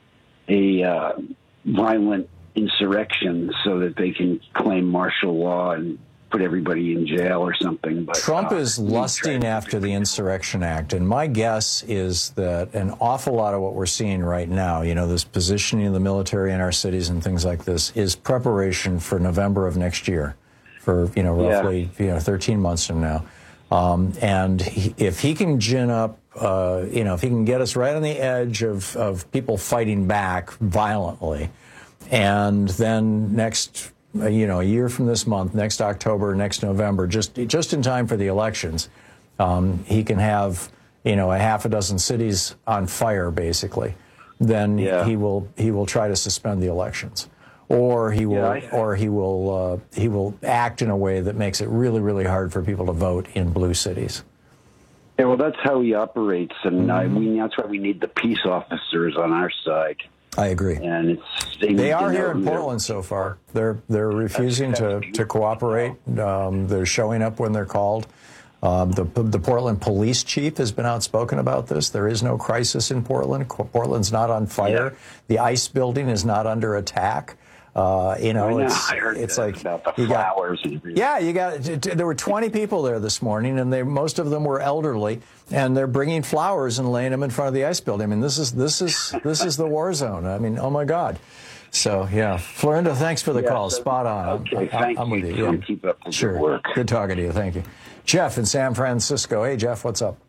a uh, violent insurrection so that they can claim martial law and put everybody in jail or something. But Trump uh, is lusting after the Insurrection Act, and my guess is that an awful lot of what we're seeing right now, you know, this positioning of the military in our cities and things like this, is preparation for November of next year, for, you know, roughly, yeah. you know, thirteen months from now. Um, and he, if he can gin up, uh, you know, if he can get us right on the edge of, of people fighting back violently, and then next, uh, you know, a year from this month, next October, next November, just just in time for the elections, um, he can have, you know, a half a dozen cities on fire, basically. Then yeah. he will he will try to suspend the elections, or he will yeah, I, or he will uh, he will act in a way that makes it really really hard for people to vote in blue cities. Yeah, well, that's how he operates, and Mm-hmm. I, we, that's why we need the peace officers on our side. I agree. And it's they, they are you know, here in Portland so far. They're they're refusing that's, that's to, to cooperate. Um, they're showing up when they're called. Um, the the Portland police chief has been outspoken about this. There is no crisis in Portland. Portland's not on fire. Yeah. The ICE building is not under attack. Uh, you know, I it's I heard it's that like about the you flowers. Got, and yeah, you got. There were twenty people there this morning, and they most of them were elderly, and they're bringing flowers and laying them in front of the ICE building. I mean, this is this is this is the war zone. I mean, oh my God. So yeah, Florinda, thanks for the yeah, call. So, Spot on. Okay, I'm, thank I'm you. with you. Yeah. Yeah. Keep up the sure. good work. Good talking to you. Thank you, Jeff in San Francisco. Hey, Jeff, what's up?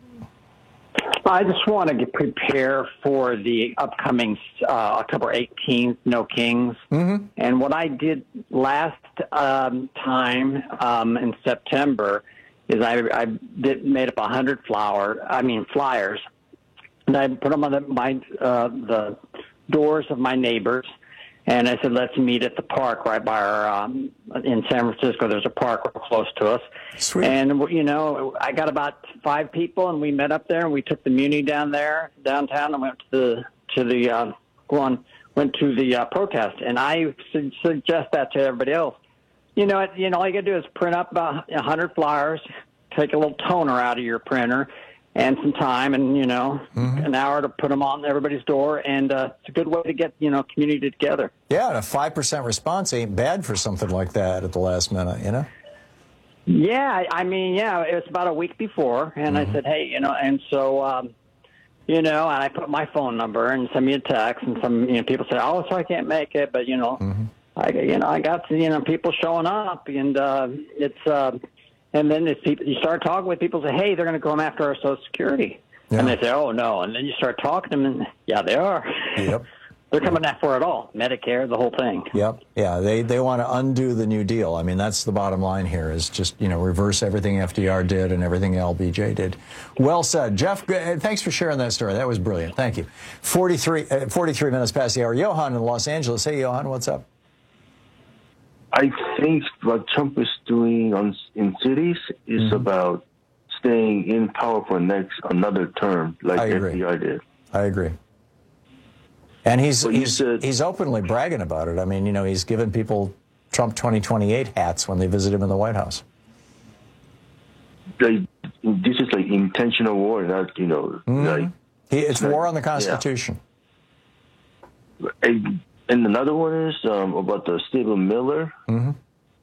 I just want to get prepare for the upcoming uh, October eighteenth No Kings. Mm-hmm. And what I did last um, time um, in September is I, I did, made up one hundred flower, I mean flyers, and I put them on the, my, uh, the doors of my neighbors. And I said, let's meet at the park right by our, um, in San Francisco, there's a park real close to us. Sweet. And, you know, I got about five people, and we met up there, and we took the Muni down there, downtown, and went to the, to the, uh, one, went to the uh, protest. And I su- suggest that to everybody else. You know, you know, all you got to do is print up about one hundred flyers, take a little toner out of your printer, and some time, and, you know, mm-hmm. an hour to put them on everybody's door, and uh, it's a good way to get, you know, community together. Yeah, and a five percent response ain't bad for something like that at the last minute, you know? Yeah, I mean, yeah, it was about a week before, and mm-hmm. I said, hey, you know, and so, um, you know, and I put my phone number and sent me a text, and some, you know, people said, oh, sorry, I can't make it, but, you know, mm-hmm. I, you know, I got, you know, people showing up, and uh, it's, uh, and then if people, you start talking with people, say, hey, they're going to come after our Social Security. Yeah. And they say, oh, no. And then you start talking to them, and yeah, they are. Yep. They're coming after it all, Medicare, the whole thing. Yep. Yeah, they, they want to undo the New Deal. I mean, that's the bottom line here, is just, you know, reverse everything F D R did and everything L B J did. Well said. Jeff, thanks for sharing that story. That was brilliant. Thank you. forty-three, uh, forty-three minutes past the hour. Johan in Los Angeles. Hey, Johan, what's up? I think what Trump is doing on, in cities is mm-hmm. about staying in power for next another term, like F D R did. I agree. And he's but he's said, he's openly bragging about it. I mean, you know, he's giving people Trump twenty twenty-eight hats when they visit him in the White House. Like, this is like intentional war, not, you know, mm-hmm. like he, it's war on the Constitution. Yeah. And, and another one is um, about the Stephen Miller. Mm-hmm.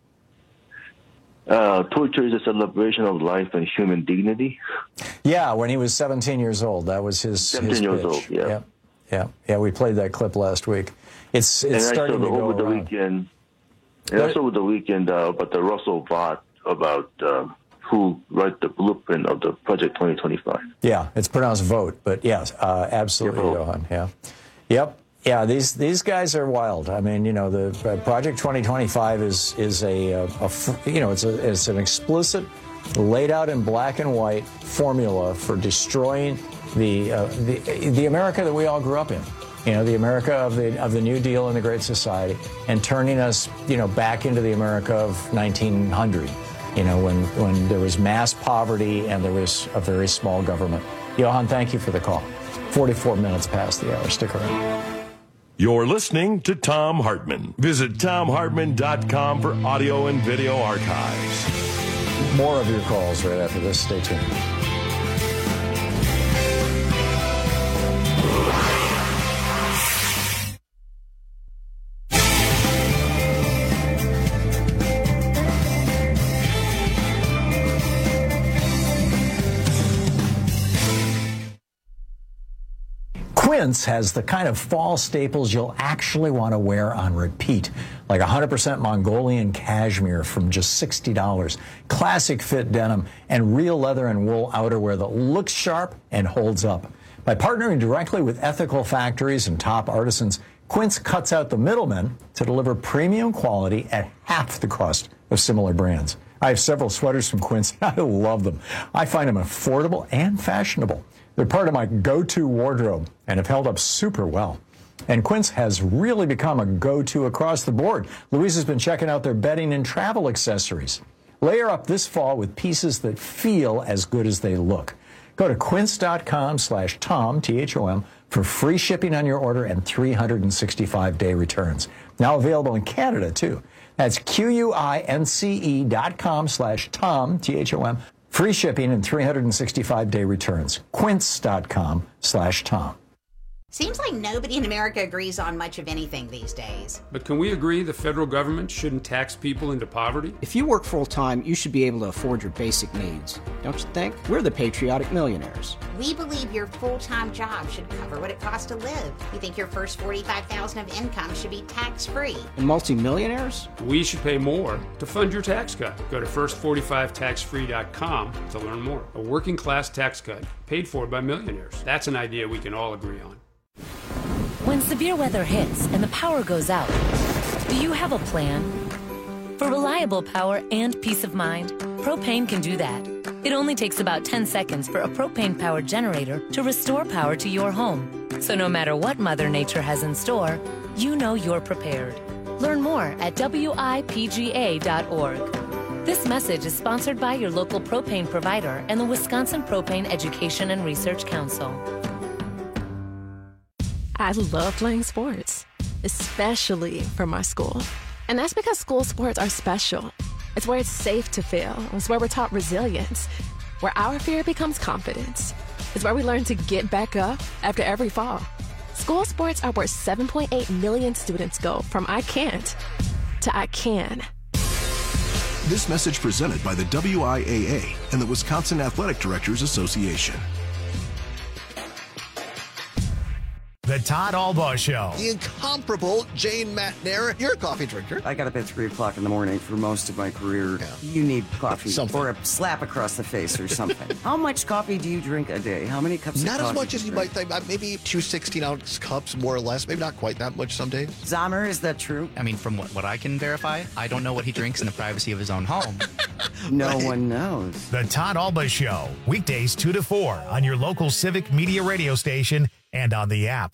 Uh, torture is a celebration of life and human dignity. Yeah, when he was seventeen years old, that was his seventeen his years pitch. old. Yeah. yeah, yeah, yeah. We played that clip last week. It's it's and starting I saw to the, go over the around. weekend. And I saw over the weekend uh, about the Russell bot about um, who wrote the blueprint of the Project twenty twenty-five. Yeah, it's pronounced vote, but yes, uh, absolutely, yeah, Johan. Yeah, yep. Yeah, these these guys are wild. I mean, you know, the uh, Project twenty twenty-five is is a, a, a you know, it's a it's an explicit, laid out in black and white formula for destroying the uh, the the America that we all grew up in. You know, the America of the of the New Deal and the Great Society, and turning us, you know, back into the America of nineteen hundred. You know, when when there was mass poverty and there was a very small government. Johan, thank you for the call. forty-four minutes past the hour. Stick around. You're listening to Thom Hartmann. Visit Thom Hartmann dot com for audio and video archives. More of your calls right after this. Stay tuned. Quince has the kind of fall staples you'll actually want to wear on repeat, like one hundred percent Mongolian cashmere from just sixty dollars, classic fit denim, and real leather and wool outerwear that looks sharp and holds up. By partnering directly with ethical factories and top artisans, Quince cuts out the middlemen to deliver premium quality at half the cost of similar brands. I have several sweaters from Quince. I love them. I find them affordable and fashionable. They're part of my go-to wardrobe and have held up super well. And Quince has really become a go-to across the board. Louise has been checking out their bedding and travel accessories. Layer up this fall with pieces that feel as good as they look. Go to quince.com slash Tom, T H O M, for free shipping on your order and three hundred sixty-five day returns. Now available in Canada, too. That's Q-U-I-N-C-E dot com slash Tom, T H O M. Free shipping and three hundred sixty-five day returns. Quince.com slash Tom. Seems like nobody in America agrees on much of anything these days. But can we agree the federal government shouldn't tax people into poverty? If you work full-time, you should be able to afford your basic needs. Don't you think? We're the patriotic millionaires. We believe your full-time job should cover what it costs to live. We think your first forty-five thousand dollars of income should be tax-free. And multimillionaires? We should pay more to fund your tax cut. Go to first forty-five tax free dot com to learn more. A working-class tax cut paid for by millionaires. That's an idea we can all agree on. When severe weather hits and the power goes out, do you have a plan? For reliable power and peace of mind, Propane can do that. It only takes about ten seconds for a propane-powered generator to restore power to your home. So no matter what Mother Nature has in store, you know you're prepared. Learn more at W I P G A dot org. This message is sponsored by your local propane provider and the Wisconsin Propane Education and Research Council. I love playing sports, especially for my school. And that's because school sports are special. It's where it's safe to fail. It's where we're taught resilience, where our fear becomes confidence. It's where we learn to get back up after every fall. School sports are where seven point eight million students go from I can't to I can. This message presented by the W I A A and the Wisconsin Athletic Directors Association. The Todd Albaugh Show. The incomparable Jane Matnair. You're a coffee drinker. I got up at three o'clock in the morning for most of my career. Yeah. You need coffee something. Or a slap across the face or something. How much coffee do you drink a day? How many cups not of coffee? Not as much as you might think. Maybe two sixteen-ounce cups, more or less. Maybe not quite that much some days. Zahmer, is that true? I mean, from what, what I can verify, I don't know what he drinks in the privacy of his own home. No right. one knows. The Todd Albaugh Show. Weekdays two to four on your local Civic Media radio station and on the app.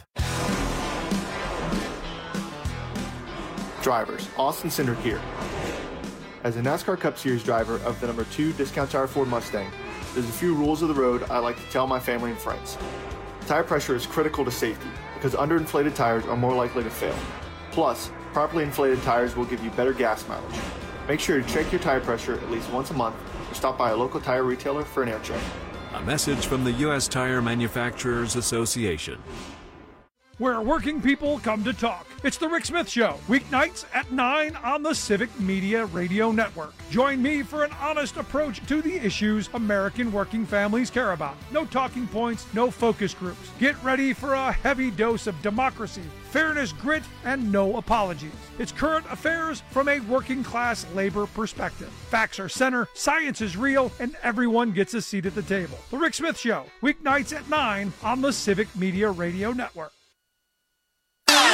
Drivers, Austin Cindric here. As a NASCAR Cup Series driver of the number two Discount Tire Ford Mustang, there's a few rules of the road I like to tell my family and friends. Tire pressure is critical to safety because underinflated tires are more likely to fail. Plus, properly inflated tires will give you better gas mileage. Make sure to check your tire pressure at least once a month or stop by a local tire retailer for an air check. A message from the U S Tire Manufacturers Association. Where working people come to talk. It's the Rick Smith Show, weeknights at nine on the Civic Media Radio Network. Join me for an honest approach to the issues American working families care about. No talking points, no focus groups. Get ready for a heavy dose of democracy, fairness, grit, and no apologies. It's current affairs from a working class labor perspective. Facts are center, science is real, and everyone gets a seat at the table. The Rick Smith Show, weeknights at nine on the Civic Media Radio Network.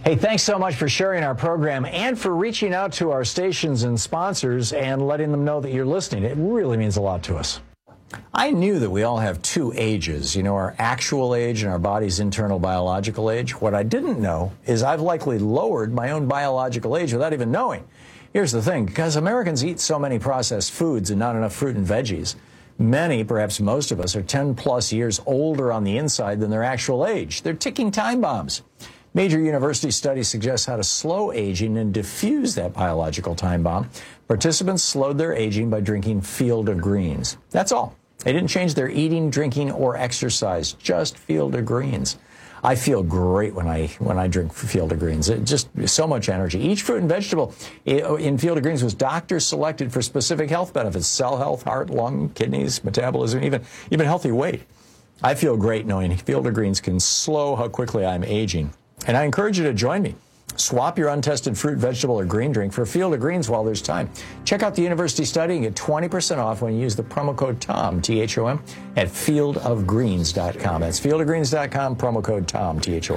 Hey, thanks so much for sharing our program and for reaching out to our stations and sponsors and letting them know that you're listening. It really means a lot to us. I knew that we all have two ages, you know, our actual age and our body's internal biological age. What I didn't know is I've likely lowered my own biological age without even knowing. Here's the thing, because Americans eat so many processed foods and not enough fruit and veggies, many, perhaps most of us, are ten plus years older on the inside than their actual age. They're ticking time bombs. Major university studies suggest how to slow aging and diffuse that biological time bomb. Participants slowed their aging by drinking Field of Greens. That's all. They didn't change their eating, drinking, or exercise, just Field of Greens. I feel great when I when I drink Field of Greens. It just so much energy. Each fruit and vegetable in Field of Greens was doctor selected for specific health benefits: cell health, heart, lung, kidneys, metabolism, even even healthy weight. I feel great knowing Field of Greens can slow how quickly I'm aging. And I encourage you to join me. Swap your untested fruit, vegetable, or green drink for Field of Greens while there's time. Check out the university study and get twenty percent off when you use the promo code TOM, T H O M, at field of greens dot com. That's field of greens dot com, promo code TOM, T H O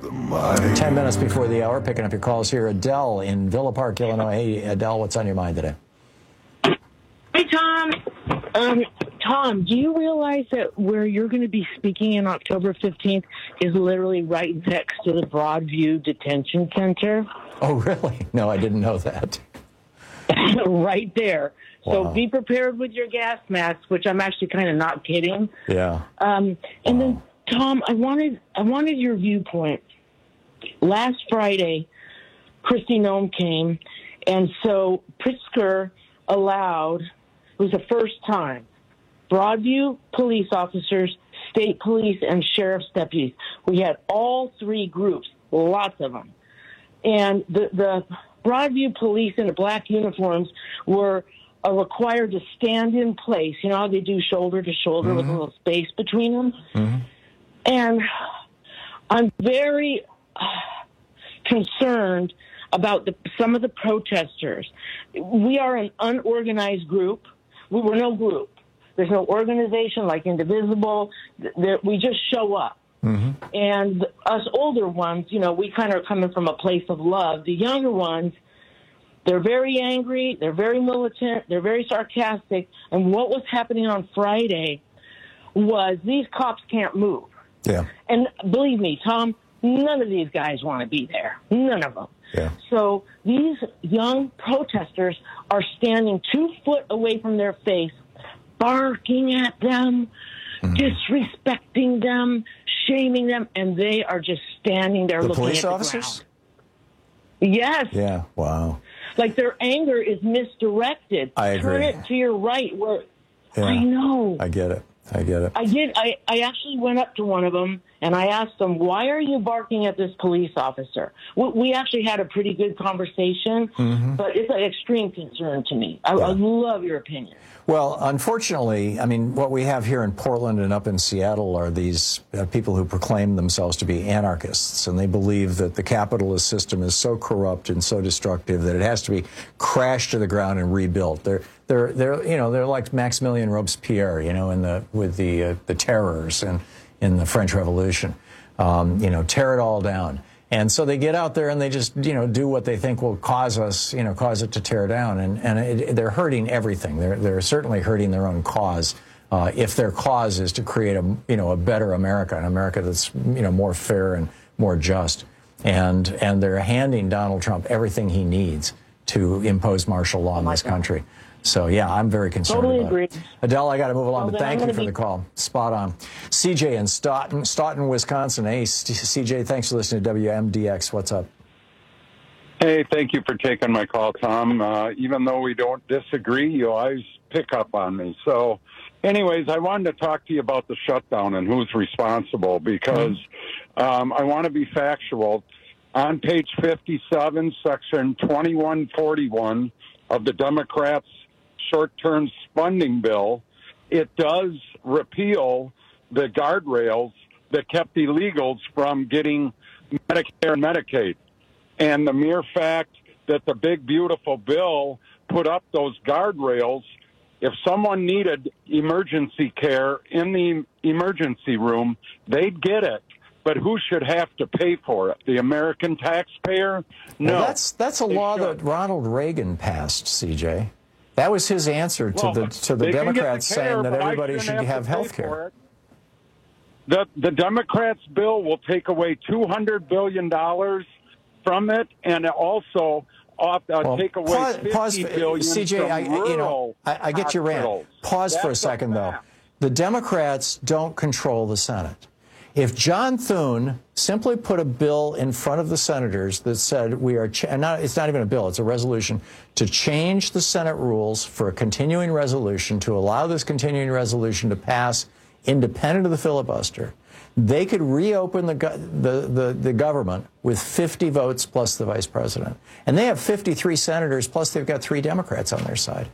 M. Ten minutes before the hour, picking up your calls here. Adele in Villa Park, Illinois. Hey, Adele, what's on your mind today? Hey, Tom. Um, Tom, do you realize that where you're going to be speaking on October fifteenth is literally right next to the Broadview Detention Center? Oh, really? No, I didn't know that. Right there. So Wow. be prepared with your gas masks, which I'm actually kind of not kidding. Yeah. Um, and then, Tom, I wanted I wanted your viewpoint. Last Friday, Kristi Noem came, and so Pritzker allowed, it was the first time, Broadview police officers, state police, and sheriff's deputies. We had all three groups, lots of them. And the, the Broadview police in the black uniforms were uh, required to stand in place. You know how they do shoulder to shoulder mm-hmm. with a little space between them? Mm-hmm. And I'm very uh, concerned about the, some of the protesters. We are an unorganized group. We were no group. There's no organization like Indivisible. There, we just show up. Mm-hmm. And us older ones, you know, we kind of are coming from a place of love. The younger ones, they're very angry. They're very militant. They're very sarcastic. And what was happening on Friday was these cops can't move. Yeah. And believe me, Tom, none of these guys want to be there. None of them. Yeah. So these young protesters are standing two foot away from their face, barking at them, mm-hmm. disrespecting them, shaming them, and they are just standing there the looking police at the officers? ground. Yes. Yeah, wow. Like their anger is misdirected. I agree. Turn it to your right. Where Yeah. I know. I get it. I get it. I did. I, I actually went up to one of them and I asked them, why are you barking at this police officer? We, we actually had a pretty good conversation, Mm-hmm. but it's an extreme concern to me. I, I love your opinion. Well, unfortunately, I mean, what we have here in Portland and up in Seattle are these uh, people who proclaim themselves to be anarchists, and they believe that the capitalist system is so corrupt and so destructive that it has to be crashed to the ground and rebuilt. They're, they're, they're, you know, they're like Maximilien Robespierre, you know, in the with the uh, the terrors and in the French Revolution, um, you know, tear it all down. And so they get out there and they just, you know, do what they think will cause us, you know, cause it to tear down. And, and it, they're hurting everything. They're, they're certainly hurting their own cause. Uh, if their cause is to create a, you know, a better America, an America that's, you know, more fair and more just. And, and they're handing Donald Trump everything he needs to impose martial law in this country. So, yeah, I'm very concerned Totally about agree. it. Adele, I got to move along, Well, but then thank I'm you for gonna the be- call. Spot on. C J in Stoughton, Stoughton, Wisconsin. Hey, C J, thanks for listening to W M D X. What's up? Hey, thank you for taking my call, Tom. Uh, even though we don't disagree, you always pick up on me. So, anyways, I wanted to talk to you about the shutdown and who's responsible because um, I want to be factual. On page fifty-seven, section twenty-one forty-one of the Democrats' short-term spending bill, it does repeal the guardrails that kept illegals from getting Medicare and Medicaid. And the mere fact that the big, beautiful bill put up those guardrails, if someone needed emergency care in the emergency room, they'd get it. But who should have to pay for it? The American taxpayer? No. Well, that's that's a law should. that Ronald Reagan passed, C J. That was his answer to well, the to the Democrats the care, saying that everybody should have, have health care. The, the Democrats' bill will take away two hundred billion dollars from it, and also off, uh, well, take away pause, fifty pause, billion C J, from I, you know, I, I get your rant. Pause That's for a second, though. The Democrats don't control the Senate. If John Thune simply put a bill in front of the senators that said we are, ch- not, it's not even a bill, it's a resolution, to change the Senate rules for a continuing resolution to allow this continuing resolution to pass independent of the filibuster, they could reopen the, go- the, the, the government with fifty votes plus the vice president. And they have fifty-three senators, plus they've got three Democrats on their side.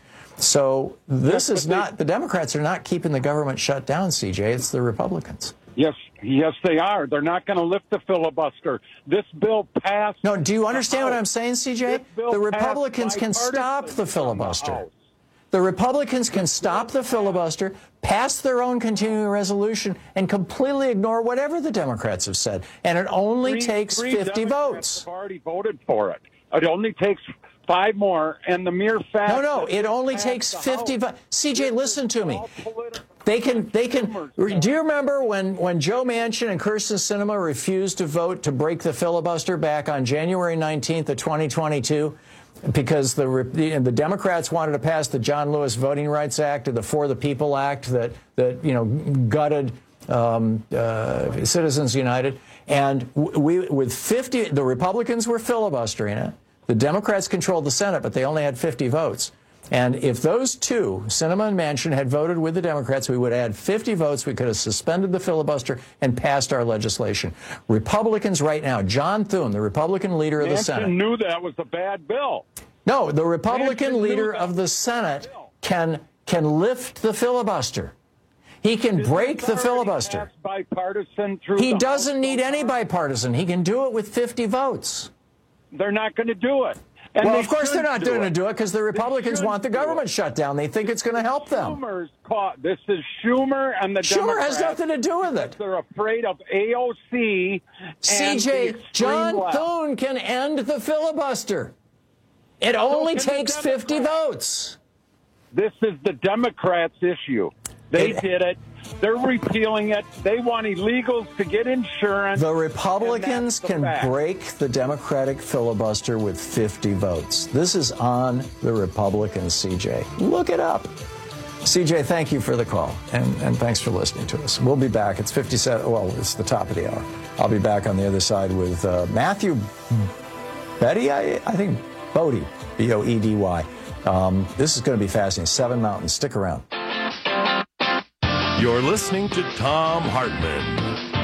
So this yes, is not, they, the Democrats are not keeping the government shut down, C J, it's the Republicans. Yes, yes, they are. They're not going to lift the filibuster. This bill passed. No, do you understand what I'm saying, C J? The Republicans can stop the filibuster. The Republicans can stop the filibuster, pass their own continuing resolution, and completely ignore whatever the Democrats have said. And it only three, takes three fifty Democrats votes. Have already voted for it. It only takes five more, and the mere fact. No, no, it only takes fifty votes. C J, listen to me. They can, they can. Do you remember when, when Joe Manchin and Kyrsten Sinema refused to vote to break the filibuster back on January nineteenth of twenty twenty-two? Because the, the the Democrats wanted to pass the John Lewis Voting Rights Act and the For the People Act that, that you know, gutted um, uh, Citizens United. And we, with fifty, the Republicans were filibustering it. The Democrats controlled the Senate, but they only had fifty votes. And if those two, Sinema and Manchin, had voted with the Democrats, we would have had fifty votes. We could have suspended the filibuster and passed our legislation. Republicans right now, John Thune, the Republican leader of the Manchin Senate. knew that was a bad bill. No, the Republican Manchin leader of the Senate can, can lift the filibuster. He can Isn't break the filibuster. Bipartisan through he the doesn't House need any bipartisan. He can do it with fifty votes. They're not going to do it. And well, they of course they're not do going it. to do it because the Republicans want the government shut down. They think it's going to help them. Schumer's caught. This is Schumer and the Schumer Democrats. has nothing to do with it. They're afraid of A O C. C J, John left. Thune can end the filibuster. It only so takes fifty votes. This is the Democrats' issue. They it, did it. They're repealing it. They want illegals to get insurance. The Republicans the can fact. break the Democratic filibuster with fifty votes. This is on the Republicans, C J. Look it up. C J, thank you for the call, and, and thanks for listening to us. We'll be back. It's fifty-seven. Well, it's the top of the hour. I'll be back on the other side with uh, Matthew Betty, I, I think Bodie, B O E D Y. Um, this is going to be fascinating. Seven Mountains. Stick around. You're listening to Thom Hartmann.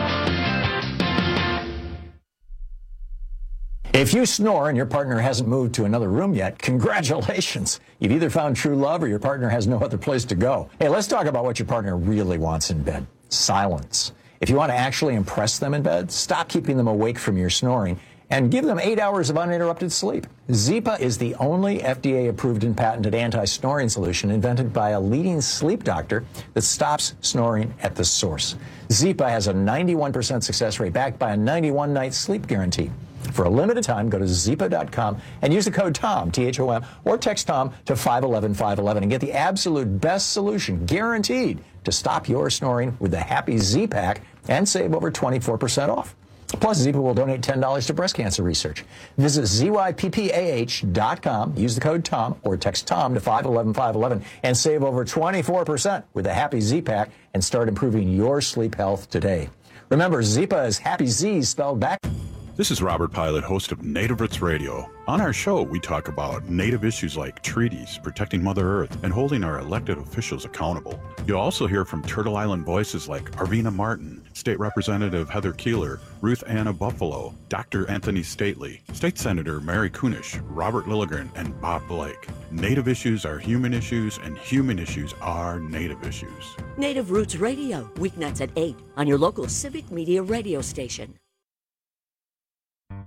If you snore and your partner hasn't moved to another room yet, congratulations. You've either found true love or your partner has no other place to go. Hey, let's talk about what your partner really wants in bed. Silence. If you want to actually impress them in bed, stop keeping them awake from your snoring and give them eight hours of uninterrupted sleep. Zypa is the only F D A-approved and patented anti-snoring solution invented by a leading sleep doctor that stops snoring at the source. Zypa has a ninety-one percent success rate backed by a ninety-one night sleep guarantee. For a limited time, go to zypa dot com and use the code TOM, T H O M, or text TOM to five one one, five one one and get the absolute best solution, guaranteed, to stop your snoring with the Happy Z-Pack and save over twenty-four percent off. Plus, Zypa will donate ten dollars to breast cancer research. Visit Z Y P P A H dot com, use the code TOM, or text TOM to five one one, five one one and save over twenty-four percent with the Happy Z-Pack and start improving your sleep health today. Remember, Zypa is Happy Z spelled back. This is Robert Pilot, host of Native Roots Radio. On our show, we talk about Native issues like treaties, protecting Mother Earth, and holding our elected officials accountable. You'll also hear from Turtle Island voices like Arvina Martin, State Representative Heather Keeler, Ruth Anna Buffalo, Doctor Anthony Stately, State Senator Mary Kunish, Robert Lilligren, and Bob Blake. Native issues are human issues, and human issues are Native issues. Native Roots Radio, weeknights at eight on your local Civic Media radio station.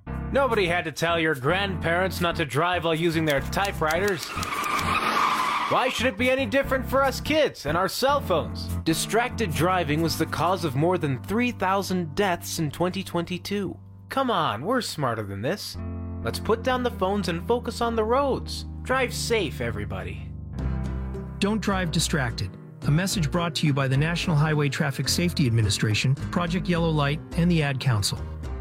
Nobody had to tell your grandparents not to drive while using their typewriters. Why should it be any different for us kids and our cell phones? Distracted driving was the cause of more than three thousand deaths in twenty twenty-two. Come on, we're smarter than this. Let's put down the phones and focus on the roads. Drive safe, everybody. Don't drive distracted. A message brought to you by the National Highway Traffic Safety Administration, Project Yellow Light, and the Ad Council.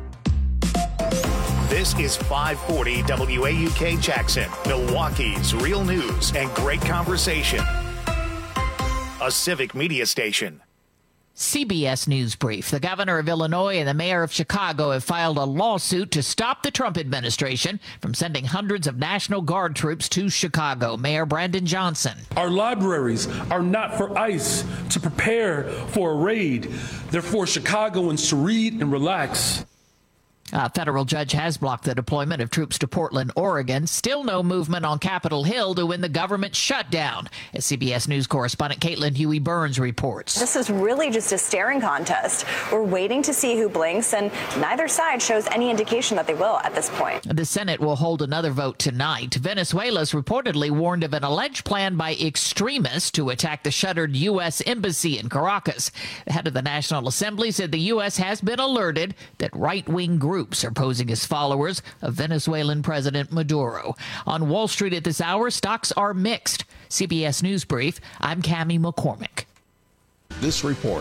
This is five forty W A U K Jackson, Milwaukee's real news and great conversation. A civic media station. C B S News Brief. The governor of Illinois and the mayor of Chicago have filed a lawsuit to stop the Trump administration from sending hundreds of National Guard troops to Chicago. Mayor Brandon Johnson. Our libraries are not for ICE to prepare for a raid. They're for Chicagoans to read and relax. A federal judge has blocked the deployment of troops to Portland, Oregon. Still no movement on Capitol Hill to win the government shutdown, as C B S News correspondent Caitlin Huey-Burns reports. This is really just a staring contest. We're waiting to see who blinks, and neither side shows any indication that they will at this point. The Senate will hold another vote tonight. Venezuela's reportedly warned of an alleged plan by extremists to attack the shuttered U S embassy in Caracas. The head of the National Assembly said the U S has been alerted that right-wing groups are posing as followers of Venezuelan President Maduro. On Wall Street at this hour, stocks are mixed. C B S News Brief, I'm Cammie McCormick. This report